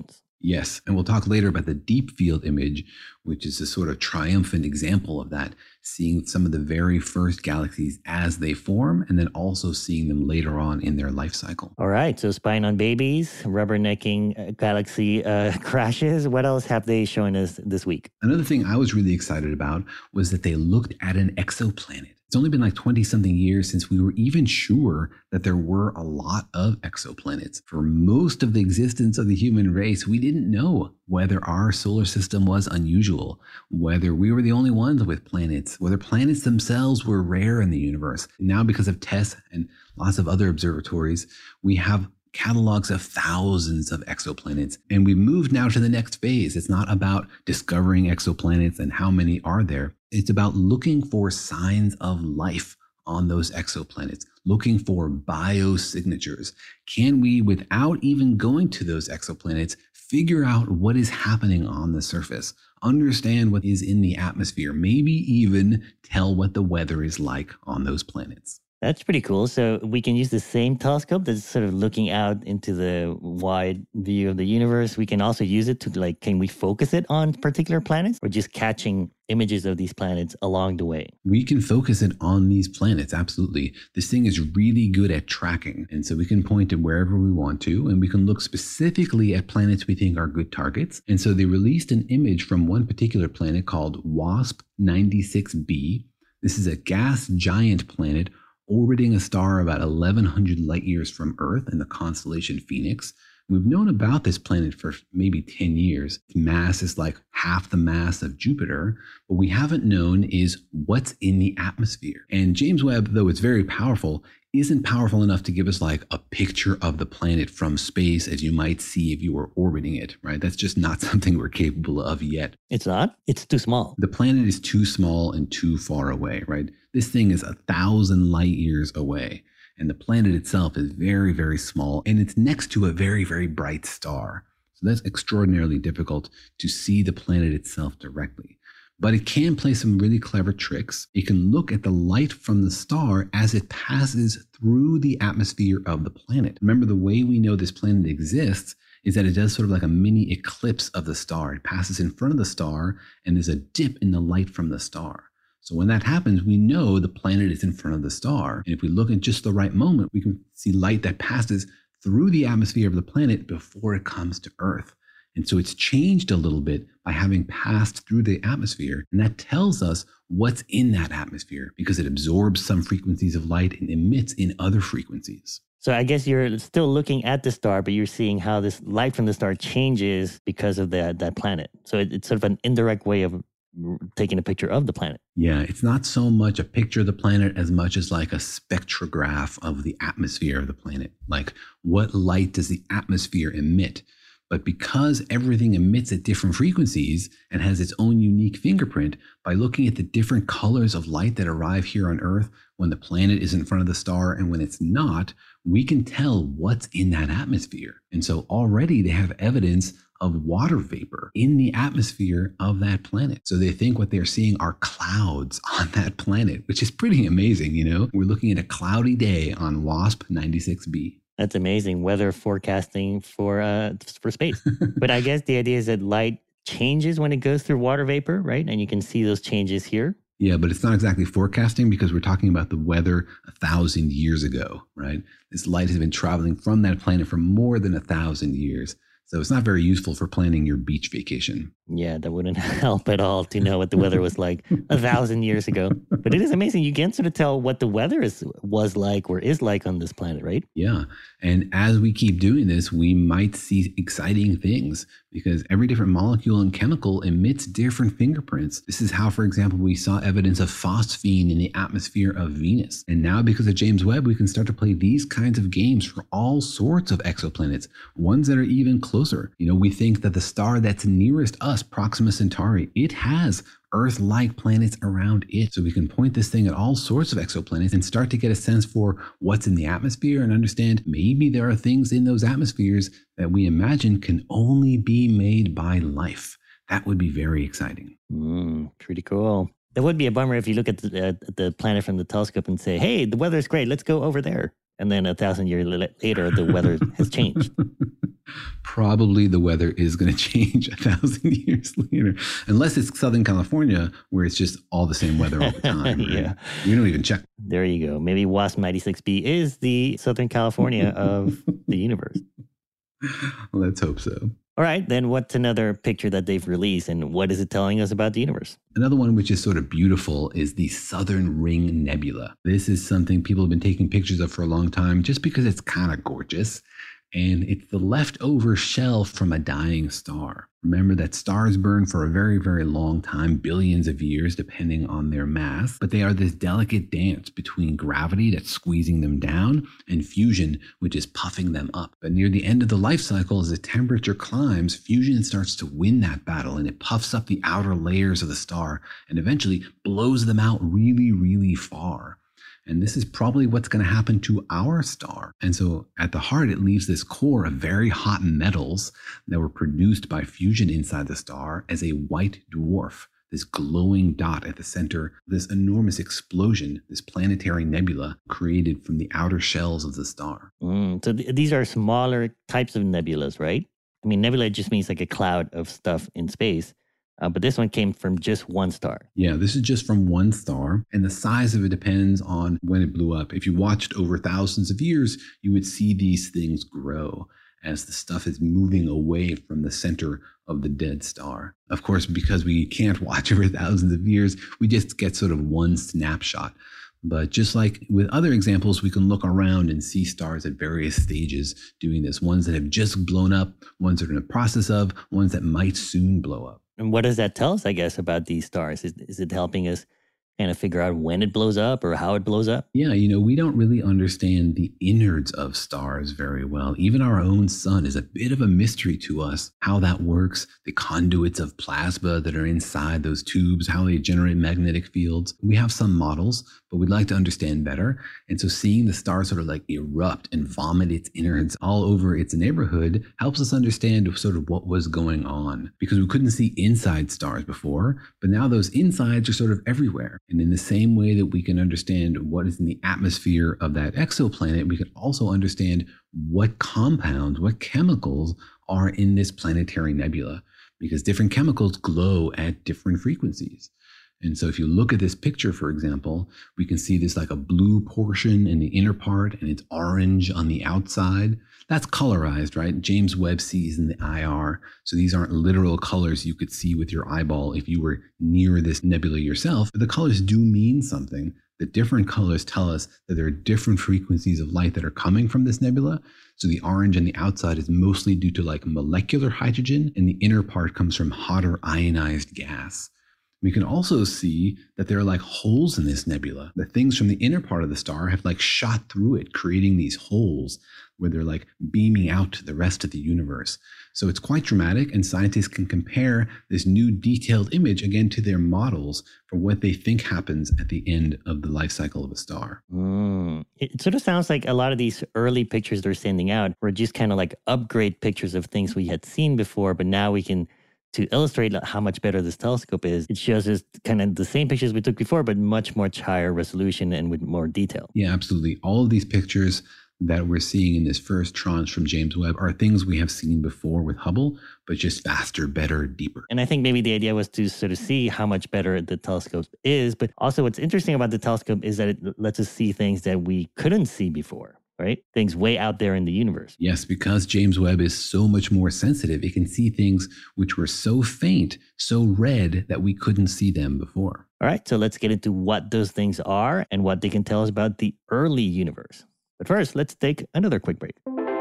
Yes, and we'll talk later about the deep field image, which is a sort of triumphant example of that, seeing some of the very first galaxies as they form, and then also seeing them later on in their life cycle. All right, so spying on babies, rubbernecking uh, galaxy uh, crashes. What else have they shown us this week? Another thing I was really excited about was that they looked at an exoplanet. It's only been like twenty-something years since we were even sure that there were a lot of exoplanets. For most of the existence of the human race, we didn't know whether our solar system was unusual, whether we were the only ones with planets, whether planets themselves were rare in the universe. Now, because of TESS and lots of other observatories, we have catalogs of thousands of exoplanets. And we've moved now to the next phase. It's not about discovering exoplanets and how many are there. It's about looking for signs of life on those exoplanets, looking for biosignatures. Can we, without even going to those exoplanets, figure out what is happening on the surface, understand what is in the atmosphere, maybe even tell what the weather is like on those planets? That's pretty cool. So we can use the same telescope that's sort of looking out into the wide view of the universe. We can also use it to, like, can we focus it on particular planets or just catching images of these planets along the way? We can focus it on these planets, absolutely. This thing is really good at tracking. And so we can point it wherever we want to, and we can look specifically at planets we think are good targets. And so they released an image from one particular planet called WASP ninety-six b. This is a gas giant planet orbiting a star about eleven hundred light years from Earth in the constellation Phoenix. We've known about this planet for maybe ten years. Its mass is like half the mass of Jupiter. What we haven't known is what's in the atmosphere. And James Webb, though it's very powerful, isn't powerful enough to give us like a picture of the planet from space as you might see if you were orbiting it, right? That's just not something we're capable of yet. It's not? It's too small. The planet is too small and too far away, right? This thing is a thousand light years away. And the planet itself is very, very small. And it's next to a very, very bright star. So that's extraordinarily difficult to see the planet itself directly. But it can play some really clever tricks. It can look at the light from the star as it passes through the atmosphere of the planet. Remember, the way we know this planet exists is that it does sort of like a mini eclipse of the star. It passes in front of the star, and there's a dip in the light from the star. So when that happens, we know the planet is in front of the star. And if we look at just the right moment, we can see light that passes through the atmosphere of the planet before it comes to Earth. And so it's changed a little bit by having passed through the atmosphere. And that tells us what's in that atmosphere because it absorbs some frequencies of light and emits in other frequencies. So I guess you're still looking at the star, but you're seeing how this light from the star changes because of that, that planet. So it, it's sort of an indirect way of taking a picture of the planet. Yeah, it's not so much a picture of the planet as much as like a spectrograph of the atmosphere of the planet. Like, what light does the atmosphere emit? But because everything emits at different frequencies and has its own unique fingerprint, by looking at the different colors of light that arrive here on Earth when the planet is in front of the star and when it's not, we can tell what's in that atmosphere. And so already they have evidence of water vapor in the atmosphere of that planet. So they think what they're seeing are clouds on that planet, which is pretty amazing, you know? We're looking at a cloudy day on WASP ninety-six b. That's amazing. Weather forecasting for uh for space. But I guess the idea is that light changes when it goes through water vapor, right? And you can see those changes here. Yeah, but it's not exactly forecasting because we're talking about the weather a thousand years ago, right? This light has been traveling from that planet for more than a thousand years. So it's not very useful for planning your beach vacation. Yeah, that wouldn't help at all to know what the weather was like a thousand years ago. But it is amazing. You can sort of tell what the weather is was like or is like on this planet, right? Yeah. And as we keep doing this, we might see exciting things because every different molecule and chemical emits different fingerprints. This is how, for example, we saw evidence of phosphine in the atmosphere of Venus. And now because of James Webb, we can start to play these kinds of games for all sorts of exoplanets, ones that are even closer. You know, we think that the star that's nearest us, Proxima Centauri, it has Earth-like planets around it. So we can point this thing at all sorts of exoplanets and start to get a sense for what's in the atmosphere and understand maybe there are things in those atmospheres that we imagine can only be made by life. That would be very exciting. Mm, pretty cool. That would be a bummer if you look at the, uh, the planet from the telescope and say, hey, the weather's great, let's go over there. And then a thousand years later, the weather has changed. Probably the weather is going to change a thousand years later, unless it's Southern California, where it's just all the same weather all the time. Right? Yeah. You don't even check. There you go. Maybe WASP ninety-six b is the Southern California of the universe. Let's hope so. All right, then what's another picture that they've released, and what is it telling us about the universe? Another one which is sort of beautiful is the Southern Ring Nebula. This is something people have been taking pictures of for a long time just because it's kind of gorgeous. And it's the leftover shell from a dying star. Remember that stars burn for a very, very long time, billions of years, depending on their mass. But they are this delicate dance between gravity that's squeezing them down and fusion, which is puffing them up. But near the end of the life cycle, as the temperature climbs, fusion starts to win that battle, and it puffs up the outer layers of the star and eventually blows them out really, really far. And this is probably what's going to happen to our star. And so at the heart, it leaves this core of very hot metals that were produced by fusion inside the star as a white dwarf, this glowing dot at the center, this enormous explosion, this planetary nebula created from the outer shells of the star. Mm, so th- these are smaller types of nebulas, right? I mean, nebula just means like a cloud of stuff in space. Uh, but this one came from just one star. Yeah, this is just from one star. And the size of it depends on when it blew up. If you watched over thousands of years, you would see these things grow as the stuff is moving away from the center of the dead star. Of course, because we can't watch over thousands of years, we just get sort of one snapshot. But just like with other examples, we can look around and see stars at various stages doing this. Ones that have just blown up, ones that are in the process of, ones that might soon blow up. And what does that tell us, I guess, about these stars? Is, is it helping us kind of figure out when it blows up or how it blows up? Yeah, you know, we don't really understand the innards of stars very well. Even our own sun is a bit of a mystery to us, how that works, the conduits of plasma that are inside those tubes, how they generate magnetic fields. We have some models, but we'd like to understand better. And so seeing the star sort of like erupt and vomit its innards all over its neighborhood helps us understand sort of what was going on, because we couldn't see inside stars before, but now those insides are sort of everywhere. And in the same way that we can understand what is in the atmosphere of that exoplanet, we can also understand what compounds, what chemicals are in this planetary nebula, because different chemicals glow at different frequencies. And so if you look at this picture, for example, we can see this like a blue portion in the inner part and it's orange on the outside. That's colorized, right? James Webb sees in the I R. So these aren't literal colors you could see with your eyeball if you were near this nebula yourself. But the colors do mean something. The different colors tell us that there are different frequencies of light that are coming from this nebula. So the orange on the outside is mostly due to like molecular hydrogen, and the inner part comes from hotter ionized gas. We can also see that there are like holes in this nebula. The things from the inner part of the star have like shot through it, creating these holes where they're like beaming out to the rest of the universe. So it's quite dramatic, and scientists can compare this new detailed image again to their models for what they think happens at the end of the life cycle of a star. Mm. It sort of sounds like a lot of these early pictures they're sending out were just kind of like upgrade pictures of things we had seen before, but now we can, to illustrate how much better this telescope is, it shows us kind of the same pictures we took before, but much, much higher resolution and with more detail. Yeah, absolutely. All of these pictures that we're seeing in this first tranche from James Webb are things we have seen before with Hubble, but just faster, better, deeper. And I think maybe the idea was to sort of see how much better the telescope is. But also what's interesting about the telescope is that it lets us see things that we couldn't see before. Right? Things way out there in the universe. Yes, because James Webb is so much more sensitive, it can see things which were so faint, so red that we couldn't see them before. All right, so let's get into what those things are and what they can tell us about the early universe. But first, let's take another quick break.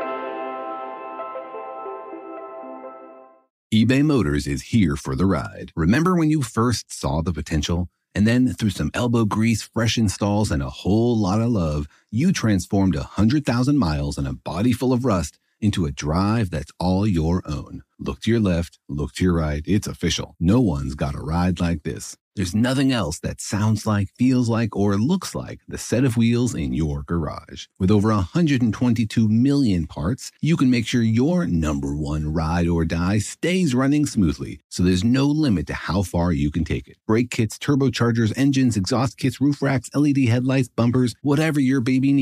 eBay Motors is here for the ride. Remember when you first saw the potential? And then through some elbow grease, fresh installs, and a whole lot of love, you transformed one hundred thousand miles and a body full of rust into a drive that's all your own. Look to your left, look to your right. It's official. No one's got a ride like this. There's nothing else that sounds like, feels like, or looks like the set of wheels in your garage. With over one hundred twenty-two million parts, you can make sure your number one ride or die stays running smoothly, so there's no limit to how far you can take it. Brake kits, turbochargers, engines, exhaust kits, roof racks, L E D headlights, bumpers, whatever your baby needs,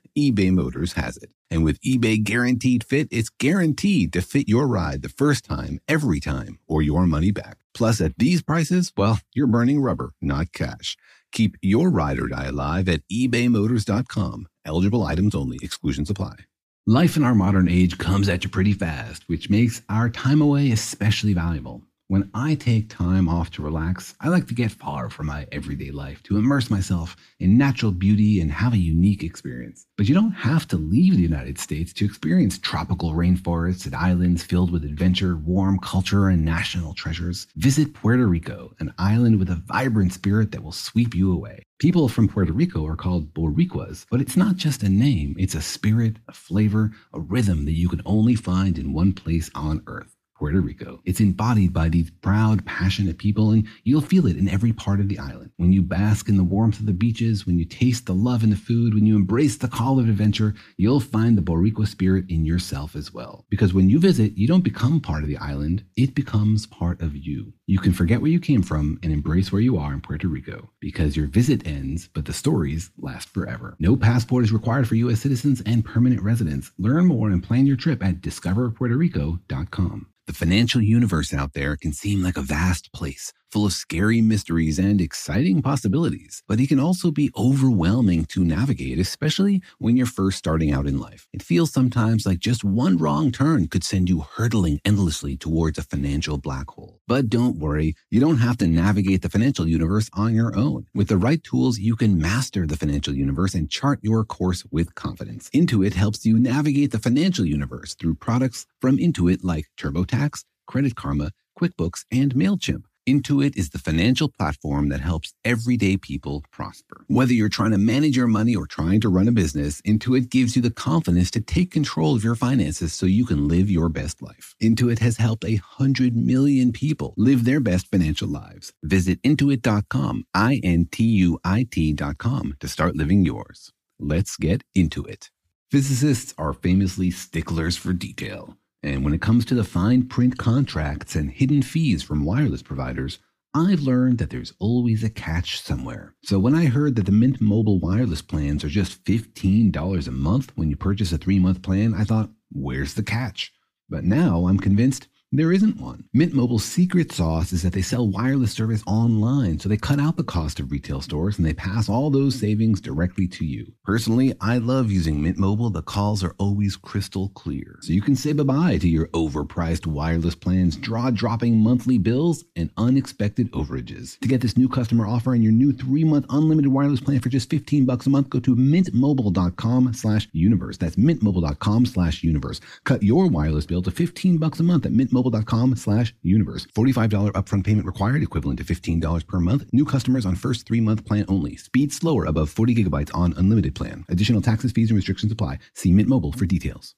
eBay Motors has it. And with eBay Guaranteed Fit, it's guaranteed to fit your ride the first time, every time, or your money back. Plus, at these prices, well, you're burning rubber, not cash. Keep your ride or die alive at ebay motors dot com. Eligible items only. Exclusions apply. Life in our modern age comes at you pretty fast, which makes our time away especially valuable. When I take time off to relax, I like to get far from my everyday life, to immerse myself in natural beauty and have a unique experience. But you don't have to leave the United States to experience tropical rainforests and islands filled with adventure, warm culture, and national treasures. Visit Puerto Rico, an island with a vibrant spirit that will sweep you away. People from Puerto Rico are called Boricuas, but it's not just a name, it's a spirit, a flavor, a rhythm that you can only find in one place on Earth. Puerto Rico. It's embodied by these proud, passionate people, and you'll feel it in every part of the island. When you bask in the warmth of the beaches, when you taste the love in the food, when you embrace the call of adventure, you'll find the Boricua spirit in yourself as well. Because when you visit, you don't become part of the island, it becomes part of you. You can forget where you came from and embrace where you are in Puerto Rico, because your visit ends, but the stories last forever. No passport is required for U S citizens and permanent residents. Learn more and plan your trip at discover puerto rico dot com. The financial universe out there can seem like a vast place, full of scary mysteries and exciting possibilities, but it can also be overwhelming to navigate, especially when you're first starting out in life. It feels sometimes like just one wrong turn could send you hurtling endlessly towards a financial black hole. But don't worry, you don't have to navigate the financial universe on your own. With the right tools, you can master the financial universe and chart your course with confidence. Intuit helps you navigate the financial universe through products from Intuit like TurboTax, Credit Karma, QuickBooks, and MailChimp. Intuit is the financial platform that helps everyday people prosper. Whether you're trying to manage your money or trying to run a business, Intuit gives you the confidence to take control of your finances so you can live your best life. Intuit has helped a hundred million people live their best financial lives. Visit intuit dot com, I N T U I T dot com to start living yours. Let's get into it. Physicists are famously sticklers for detail. And when it comes to the fine print contracts and hidden fees from wireless providers, I've learned that there's always a catch somewhere. So when I heard that the Mint Mobile wireless plans are just fifteen dollars a month when you purchase a three-month plan, I thought, where's the catch? But now I'm convinced there isn't one. Mint Mobile's secret sauce is that they sell wireless service online, so they cut out the cost of retail stores and they pass all those savings directly to you. Personally, I love using Mint Mobile. The calls are always crystal clear, so you can say bye-bye to your overpriced wireless plans, jaw-dropping monthly bills, and unexpected overages. To get this new customer offer and your new three-month unlimited wireless plan for just fifteen bucks a month, go to mintmobile.com slash universe. That's mintmobile.com slash universe. Cut your wireless bill to fifteen bucks a month at mintmobile dot com slash universe. forty-five dollars upfront payment required, equivalent to fifteen dollars per month. New customers on first three-month plan only. Speed slower above forty gigabytes on unlimited plan. Additional taxes, fees, and restrictions apply. See Mint Mobile for details.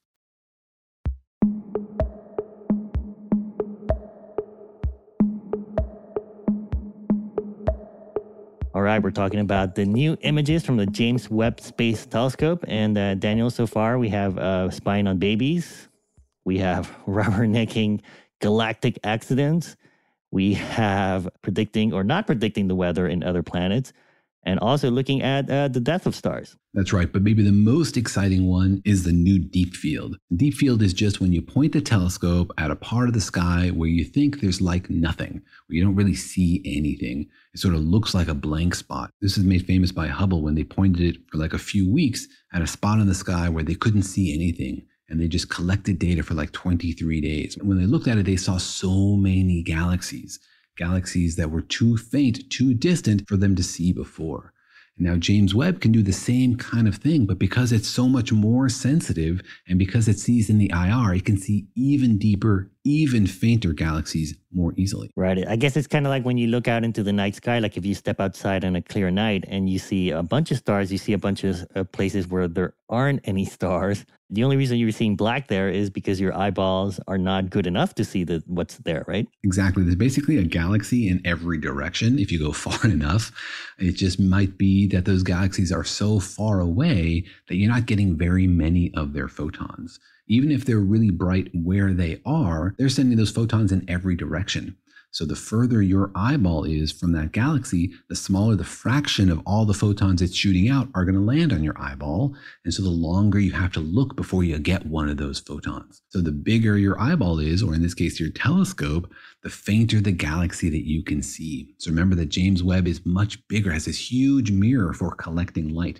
All right, we're talking about the new images from the James Webb Space Telescope. And uh, Daniel, so far we have uh, spying on babies. We have rubbernecking galactic accidents. We have predicting or not predicting the weather in other planets. And also looking at uh, the death of stars. That's right. But maybe the most exciting one is the new deep field. Deep field is just when you point the telescope at a part of the sky where you think there's like nothing, where you don't really see anything. It sort of looks like a blank spot. This is made famous by Hubble when they pointed it for like a few weeks at a spot in the sky where they couldn't see anything. And they just collected data for like twenty-three days. When they looked at it, they saw so many galaxies. Galaxies that were too faint, too distant for them to see before. And now James Webb can do the same kind of thing, but because it's so much more sensitive and because it sees in the I R, it can see even deeper, even fainter galaxies more easily. Right. I guess it's kind of like when you look out into the night sky, like if you step outside on a clear night and you see a bunch of stars, you see a bunch of uh, places where there aren't any stars. The only reason you're seeing black there is because your eyeballs are not good enough to see the, what's there, right? Exactly. There's basically a galaxy in every direction if you go far enough. It just might be that those galaxies are so far away that you're not getting very many of their photons. Even if they're really bright where they are, they're sending those photons in every direction. So the further your eyeball is from that galaxy, the smaller the fraction of all the photons it's shooting out are going to land on your eyeball. And so the longer you have to look before you get one of those photons. So the bigger your eyeball is, or in this case, your telescope, the fainter the galaxy that you can see. So remember that James Webb is much bigger, has this huge mirror for collecting light.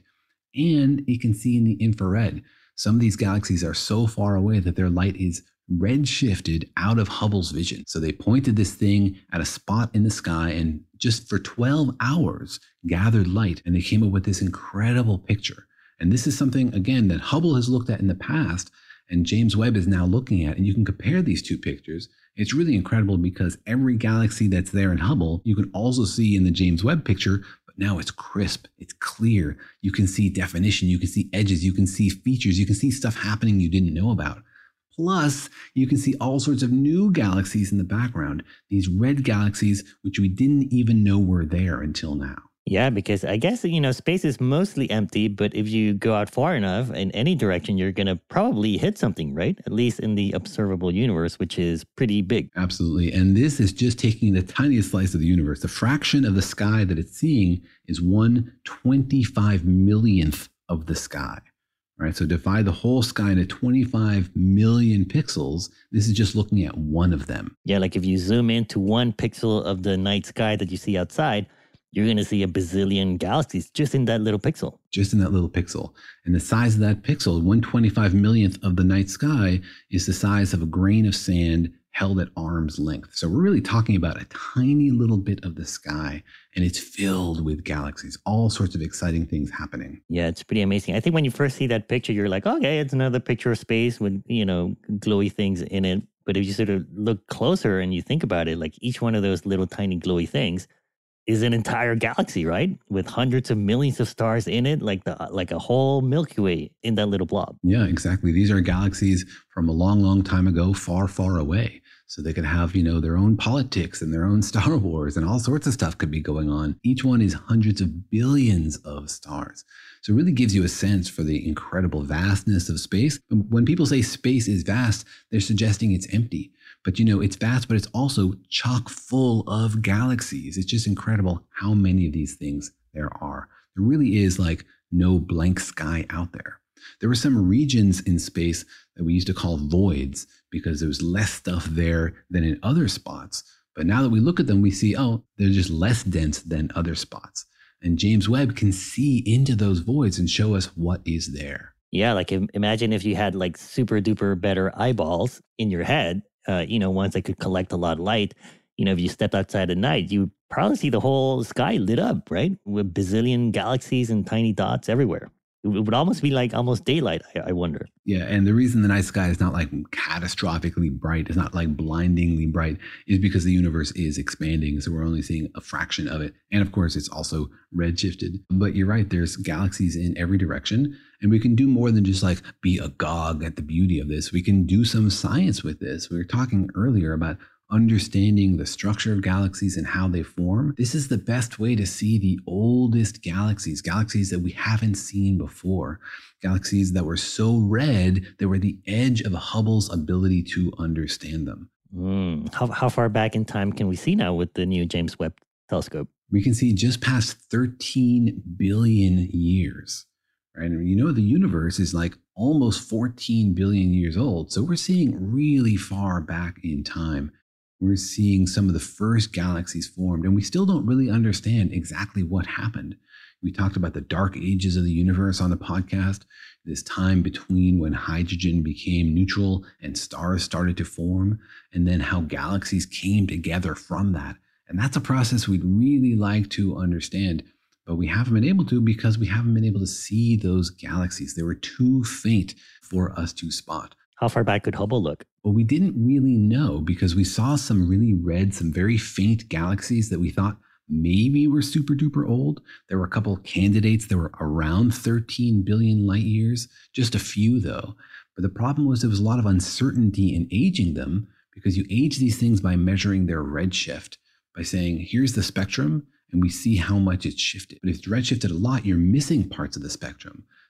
And it can see in the infrared. Some of these galaxies are so far away that their light is redshifted out of Hubble's vision. So they pointed this thing at a spot in the sky and just for twelve hours gathered light, and they came up with this incredible picture. And this is something, again, that Hubble has looked at in the past and James Webb is now looking at. And you can compare these two pictures. It's really incredible because every galaxy that's there in Hubble, you can also see in the James Webb picture, but now it's crisp, it's clear. You can see definition, you can see edges, you can see features, you can see stuff happening you didn't know about. Plus, you can see all sorts of new galaxies in the background, these red galaxies, which we didn't even know were there until now. Yeah, because I guess, you know, space is mostly empty, but if you go out far enough in any direction, you're going to probably hit something, right? At least in the observable universe, which is pretty big. Absolutely. And this is just taking the tiniest slice of the universe. The fraction of the sky that it's seeing is one twenty-five millionth of the sky. Right, so divide the whole sky into twenty-five million pixels. This is just looking at one of them. Yeah, like if you zoom into one pixel of the night sky that you see outside, you're going to see a bazillion galaxies just in that little pixel. Just in that little pixel. And the size of that pixel, one twenty-five millionth of the night sky, is the size of a grain of sand held at arm's length. So we're really talking about a tiny little bit of the sky, and it's filled with galaxies, all sorts of exciting things happening. Yeah, it's pretty amazing. I think when you first see that picture, you're like, okay, it's another picture of space with, you know, glowy things in it. But if you sort of look closer and you think about it, like each one of those little tiny glowy things is an entire galaxy, right? With hundreds of millions of stars in it, like the like a whole Milky Way in that little blob. Yeah, exactly. These are galaxies from a long, long time ago, far, far away. So they could have, you know, their own politics and their own Star Wars and all sorts of stuff could be going on. Each one is hundreds of billions of stars. So it really gives you a sense for the incredible vastness of space. When people say space is vast, they're suggesting it's empty. But, you know, it's vast, but it's also chock full of galaxies. It's just incredible how many of these things there are. There really is like no blank sky out there. There were some regions in space that we used to call voids because there was less stuff there than in other spots. But now that we look at them, we see, oh, they're just less dense than other spots. And James Webb can see into those voids and show us what is there. Yeah, like imagine if you had like super duper better eyeballs in your head, uh, you know, ones that could collect a lot of light. You know, if you stepped outside at night, you would probably see the whole sky lit up, right? With bazillion galaxies and tiny dots everywhere. It would almost be like almost daylight, I, I wonder. Yeah, and the reason the night sky is not like catastrophically bright, it's not like blindingly bright, is because the universe is expanding. So we're only seeing a fraction of it. And of course, it's also redshifted. But you're right, there's galaxies in every direction. And we can do more than just like be agog at the beauty of this. We can do some science with this. We were talking earlier about understanding the structure of galaxies and how they form. This is the best way to see the oldest galaxies, galaxies that we haven't seen before, galaxies that were so red they were the edge of Hubble's ability to understand them. Mm. How, how far back in time can we see now with the new James Webb telescope? We can see just past thirteen billion years. Right? And you know, the universe is like almost fourteen billion years old. So we're seeing really far back in time. We're seeing some of the first galaxies formed, and we still don't really understand exactly what happened. We talked about the dark ages of the universe on the podcast, this time between when hydrogen became neutral and stars started to form, and then how galaxies came together from that. And that's a process we'd really like to understand, but we haven't been able to because we haven't been able to see those galaxies. They were too faint for us to spot. How far back could Hubble look? Well, we didn't really know because we saw some really red, some very faint galaxies that we thought maybe were super duper old. There were a couple of candidates that were around thirteen billion light years, just a few though. But the problem was there was a lot of uncertainty in aging them because you age these things by measuring their redshift, by saying, here's the spectrum, and we see how much it's shifted. But if it's redshifted a lot, you're missing parts of the spectrum.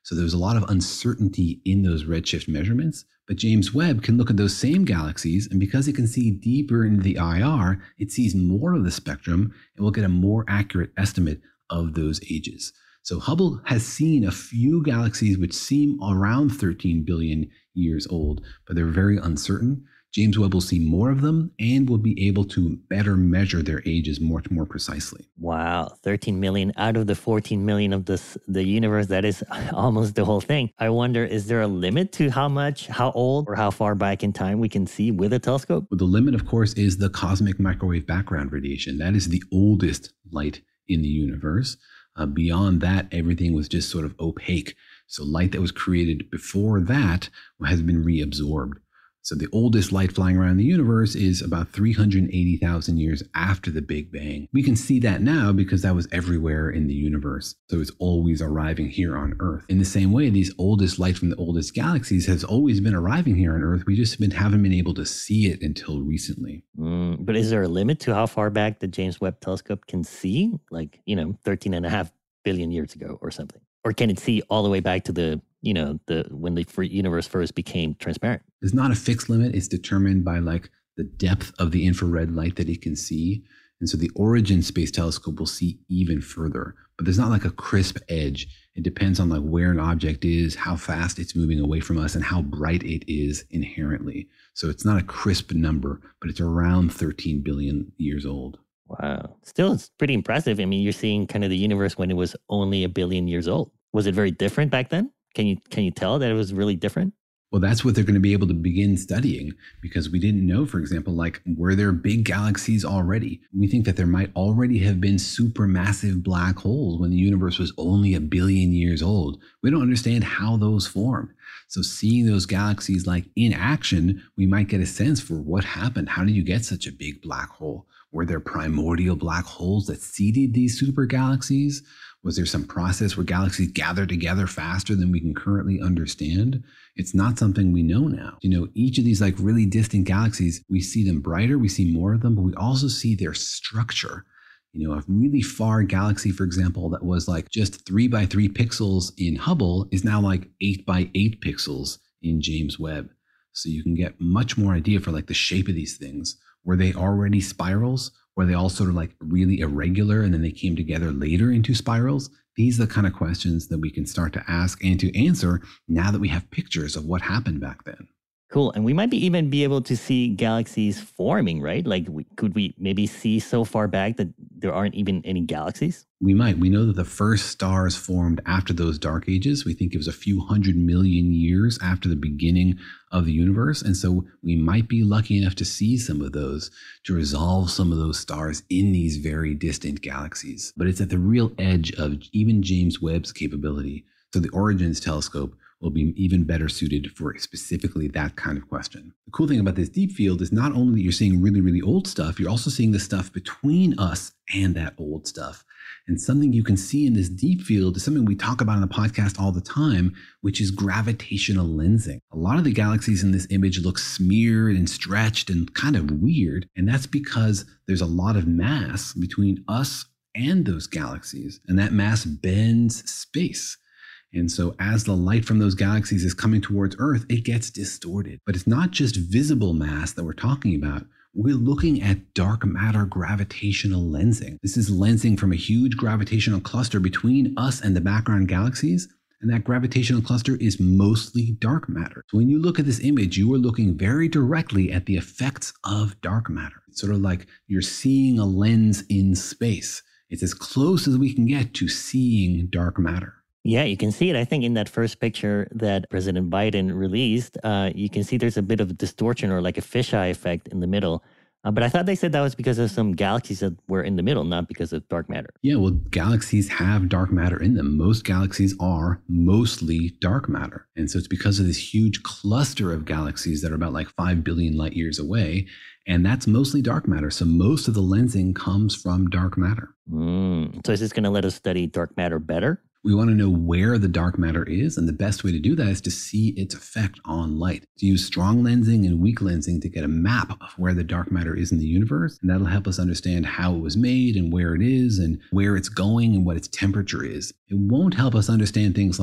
So there's a lot of uncertainty in those redshift measurements. But James Webb can look at those same galaxies, and because it can see deeper into the I R, it sees more of the spectrum and will get a more accurate estimate of those ages. So Hubble has seen a few galaxies which seem around thirteen billion years old, but they're very uncertain. James Webb will see more of them and will be able to better measure their ages much more precisely. Wow, thirteen million out of the fourteen million of this, the universe, that is almost the whole thing. I wonder, is there a limit to how much, how old, or how far back in time we can see with a telescope? Well, the limit, of course, is the cosmic microwave background radiation. That is the oldest light in the universe. Uh, beyond that, everything was just sort of opaque. So light that was created before that has been reabsorbed. So the oldest light flying around the universe is about three hundred eighty thousand years after the Big Bang. We can see that now because that was everywhere in the universe. So it's always arriving here on Earth. In the same way, these oldest light from the oldest galaxies has always been arriving here on Earth. We just been, haven't been able to see it until recently. Mm, but is there a limit to how far back the James Webb telescope can see? Like, you know, thirteen and a half billion years ago or something? Or can it see all the way back to the, you know, the when the universe first became transparent? There's not a fixed limit. It's determined by like the depth of the infrared light that it can see. And so the Origin Space Telescope will see even further, but there's not like a crisp edge. It depends on like where an object is, how fast it's moving away from us, and how bright it is inherently. So it's not a crisp number, but it's around thirteen billion years old. Wow. Still, it's pretty impressive. I mean, you're seeing kind of the universe when it was only a billion years old. Was it very different back then? Can you can you tell that it was really different? Well, that's what they're going to be able to begin studying, because we didn't know, for example, like, were there big galaxies already? We think that there might already have been supermassive black holes when the universe was only a billion years old. We don't understand how those formed. So seeing those galaxies like in action, we might get a sense for what happened. How did you get such a big black hole? Were there primordial black holes that seeded these super galaxies? Was there some process where galaxies gathered together faster than we can currently understand? It's not something we know now. You know, each of these like really distant galaxies, we see them brighter, we see more of them, but we also see their structure. You know, a really far galaxy, for example, that was like just three by three pixels in Hubble is now like eight by eight pixels in James Webb. So you can get much more idea for like the shape of these things. Were they already spirals? Were they all sort of like really irregular and then they came together later into spirals? These are the kind of questions that we can start to ask and to answer now that we have pictures of what happened back then. Cool. And we might be even be able to see galaxies forming, right? Like, we, could we maybe see so far back that there aren't even any galaxies? We might. We know that the first stars formed after those dark ages. We think it was a few hundred million years after the beginning of the universe. And so we might be lucky enough to see some of those, to resolve some of those stars in these very distant galaxies. But it's at the real edge of even James Webb's capability. So the Origins telescope will be even better suited for specifically that kind of question. The cool thing about this deep field is not only that you're seeing really, really old stuff, you're also seeing the stuff between us and that old stuff. And something you can see in this deep field is something we talk about on the podcast all the time, which is gravitational lensing. A lot of the galaxies in this image look smeared and stretched and kind of weird. And that's because there's a lot of mass between us and those galaxies. And that mass bends space. And so as the light from those galaxies is coming towards Earth, it gets distorted. But it's not just visible mass that we're talking about. We're looking at dark matter gravitational lensing. This is lensing from a huge gravitational cluster between us and the background galaxies. And that gravitational cluster is mostly dark matter. So when you look at this image, you are looking very directly at the effects of dark matter. It's sort of like you're seeing a lens in space. It's as close as we can get to seeing dark matter. Yeah, you can see it. I think in that first picture that President Biden released, uh, you can see there's a bit of a distortion or like a fisheye effect in the middle. Uh, but I thought they said that was because of some galaxies that were in the middle, not because of dark matter. Yeah, well, galaxies have dark matter in them. Most galaxies are mostly dark matter. And so it's because of this huge cluster of galaxies that are about like five billion light years away. And that's mostly dark matter. So most of the lensing comes from dark matter. Mm. So is this going to let us study dark matter better? We want to know where the dark matter is, and the best way to do that is to see its effect on light. To use strong lensing and weak lensing to get a map of where the dark matter is in the universe, and that'll help us understand how it was made and where it is and where it's going and what its temperature is. It won't help us understand things like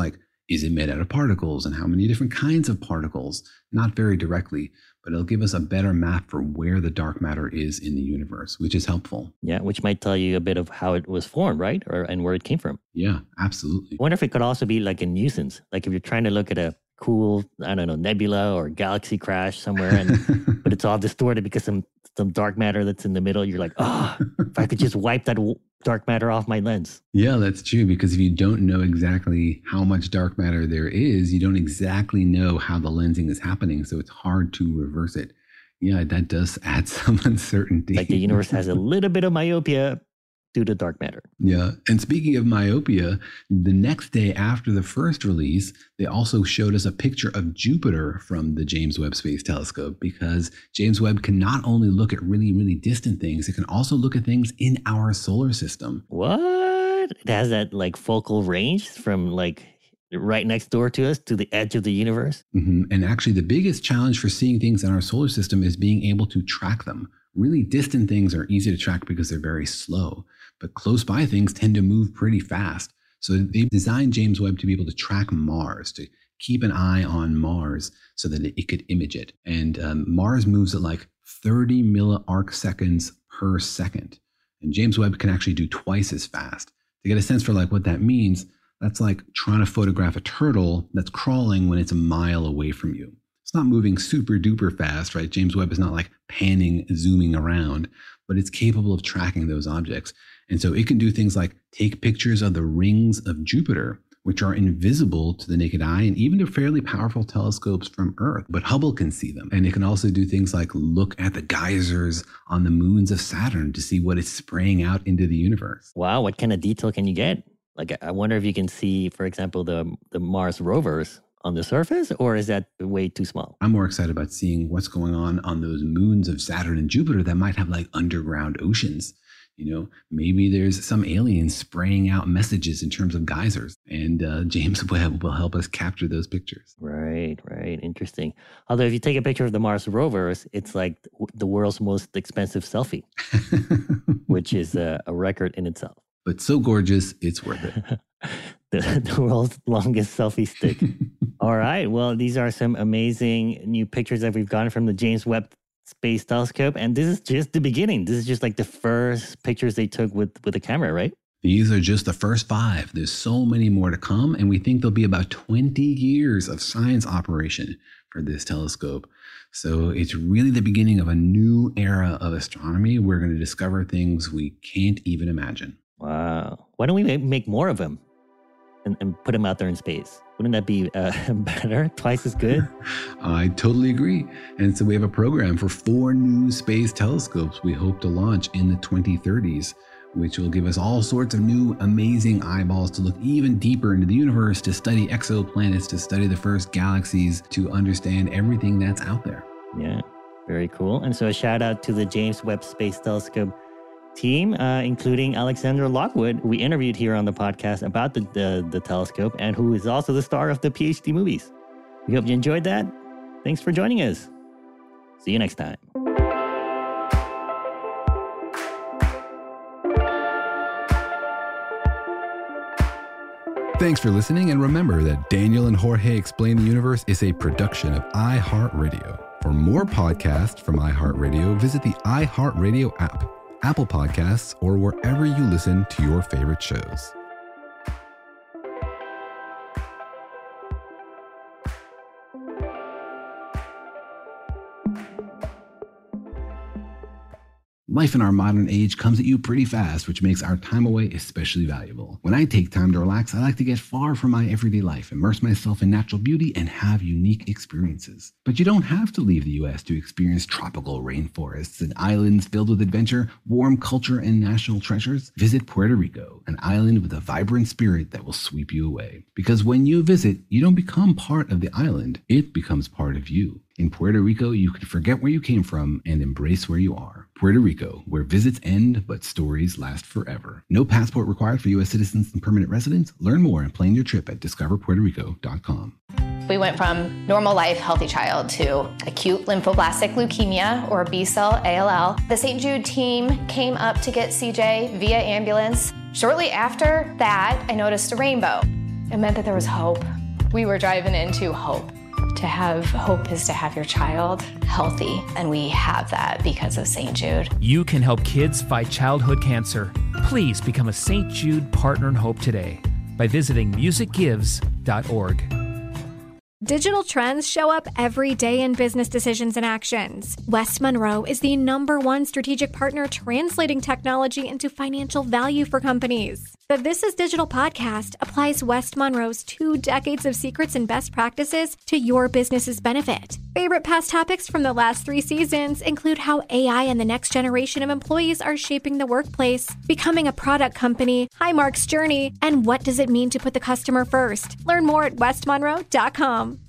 Is it made out of particles and how many different kinds of particles? Not very directly, but it'll give us a better map for where the dark matter is in the universe, which is helpful. Yeah, which might tell you a bit of how it was formed, right? Or and where it came from. Yeah, absolutely. I wonder if it could also be like a nuisance. Like if you're trying to look at a cool, I don't know, nebula or galaxy crash somewhere, and but it's all distorted because some some dark matter that's in the middle. You're like, oh, if I could just wipe that w- dark matter off my lens. Yeah, that's true. Because if you don't know exactly how much dark matter there is, you don't exactly know how the lensing is happening. So it's hard to reverse it. Yeah, that does add some uncertainty. Like the universe has a little bit of myopia due to dark matter. Yeah. And speaking of myopia, the next day after the first release, they also showed us a picture of Jupiter from the James Webb Space Telescope, because James Webb can not only look at really, really distant things, it can also look at things in our solar system. What? It has that like focal range from like right next door to us to the edge of the universe. Mm-hmm. And actually the biggest challenge for seeing things in our solar system is being able to track them. Really distant things are easy to track because they're very slow, but close by things tend to move pretty fast. So they've designed James Webb to be able to track Mars, to keep an eye on Mars so that it could image it. And um, Mars moves at like thirty milliarc seconds per second. And James Webb can actually do twice as fast. To get a sense for like what that means, that's like trying to photograph a turtle that's crawling when it's a mile away from you. It's not moving super duper fast, right? James Webb is not like panning, zooming around, but it's capable of tracking those objects. And so it can do things like take pictures of the rings of Jupiter, which are invisible to the naked eye and even to fairly powerful telescopes from Earth, but Hubble can see them. And it can also do things like look at the geysers on the moons of Saturn to see what is spraying out into the universe. Wow, what kind of detail can you get? Like, I wonder if you can see, for example, the the Mars rovers on the surface, or is that way too small? I'm more excited about seeing what's going on on those moons of Saturn and Jupiter that might have like underground oceans. You know, maybe there's some alien spraying out messages in terms of geysers, and uh, James Webb will help us capture those pictures. Right, right. Interesting. Although if you take a picture of the Mars rovers, it's like the world's most expensive selfie, which is a, a record in itself. But so gorgeous, it's worth it. the, the world's longest selfie stick. All right. Well, these are some amazing new pictures that we've gotten from the James Webb Space Telescope. And this is just the beginning. This is just like the first pictures they took with, with the camera, right? These are just the first five. There's so many more to come. And we think there'll be about twenty years of science operation for this telescope. So it's really the beginning of a new era of astronomy. We're going to discover things we can't even imagine. Wow. Why don't we make more of them and, and put them out there in space? Wouldn't that be uh, better? Twice as good? I totally agree. And so we have a program for four new space telescopes we hope to launch in the twenty thirties, which will give us all sorts of new amazing eyeballs to look even deeper into the universe, to study exoplanets, to study the first galaxies, to understand everything that's out there. Yeah, very cool. And so a shout out to the James Webb Space Telescope team, uh, including Alexandra Lockwood, who we interviewed here on the podcast about the, the the telescope, and who is also the star of the PhD movies. We hope you enjoyed that. Thanks for joining us. See you next time. Thanks for listening, and remember that Daniel and Jorge Explain the Universe is a production of iHeartRadio. For more podcasts from iHeartRadio, visit the iHeartRadio app, Apple Podcasts, or wherever you listen to your favorite shows. Life in our modern age comes at you pretty fast, which makes our time away especially valuable. When I take time to relax, I like to get far from my everyday life, immerse myself in natural beauty, and have unique experiences. But you don't have to leave the U S to experience tropical rainforests and islands filled with adventure, warm culture, and national treasures. Visit Puerto Rico, an island with a vibrant spirit that will sweep you away. Because when you visit, you don't become part of the island, it becomes part of you. In Puerto Rico, you can forget where you came from and embrace where you are. Puerto Rico, where visits end, but stories last forever. No passport required for U S citizens and permanent residents. Learn more and plan your trip at discover puerto rico dot com. We went from normal life, healthy child to acute lymphoblastic leukemia, or B-cell A L L. The Saint Jude team came up to get C J via ambulance. Shortly after that, I noticed a rainbow. It meant that there was hope. We were driving into hope. To have hope is to have your child healthy, and we have that because of Saint Jude. You can help kids fight childhood cancer. Please become a Saint Jude Partner in Hope today by visiting music gives dot org. Digital trends show up every day in business decisions and actions. West Monroe is the number one strategic partner translating technology into financial value for companies. The This is Digital podcast applies West Monroe's two decades of secrets and best practices to your business's benefit. Favorite past topics from the last three seasons include how A I and the next generation of employees are shaping the workplace, becoming a product company, Highmark's journey, and what does it mean to put the customer first. Learn more at west monroe dot com.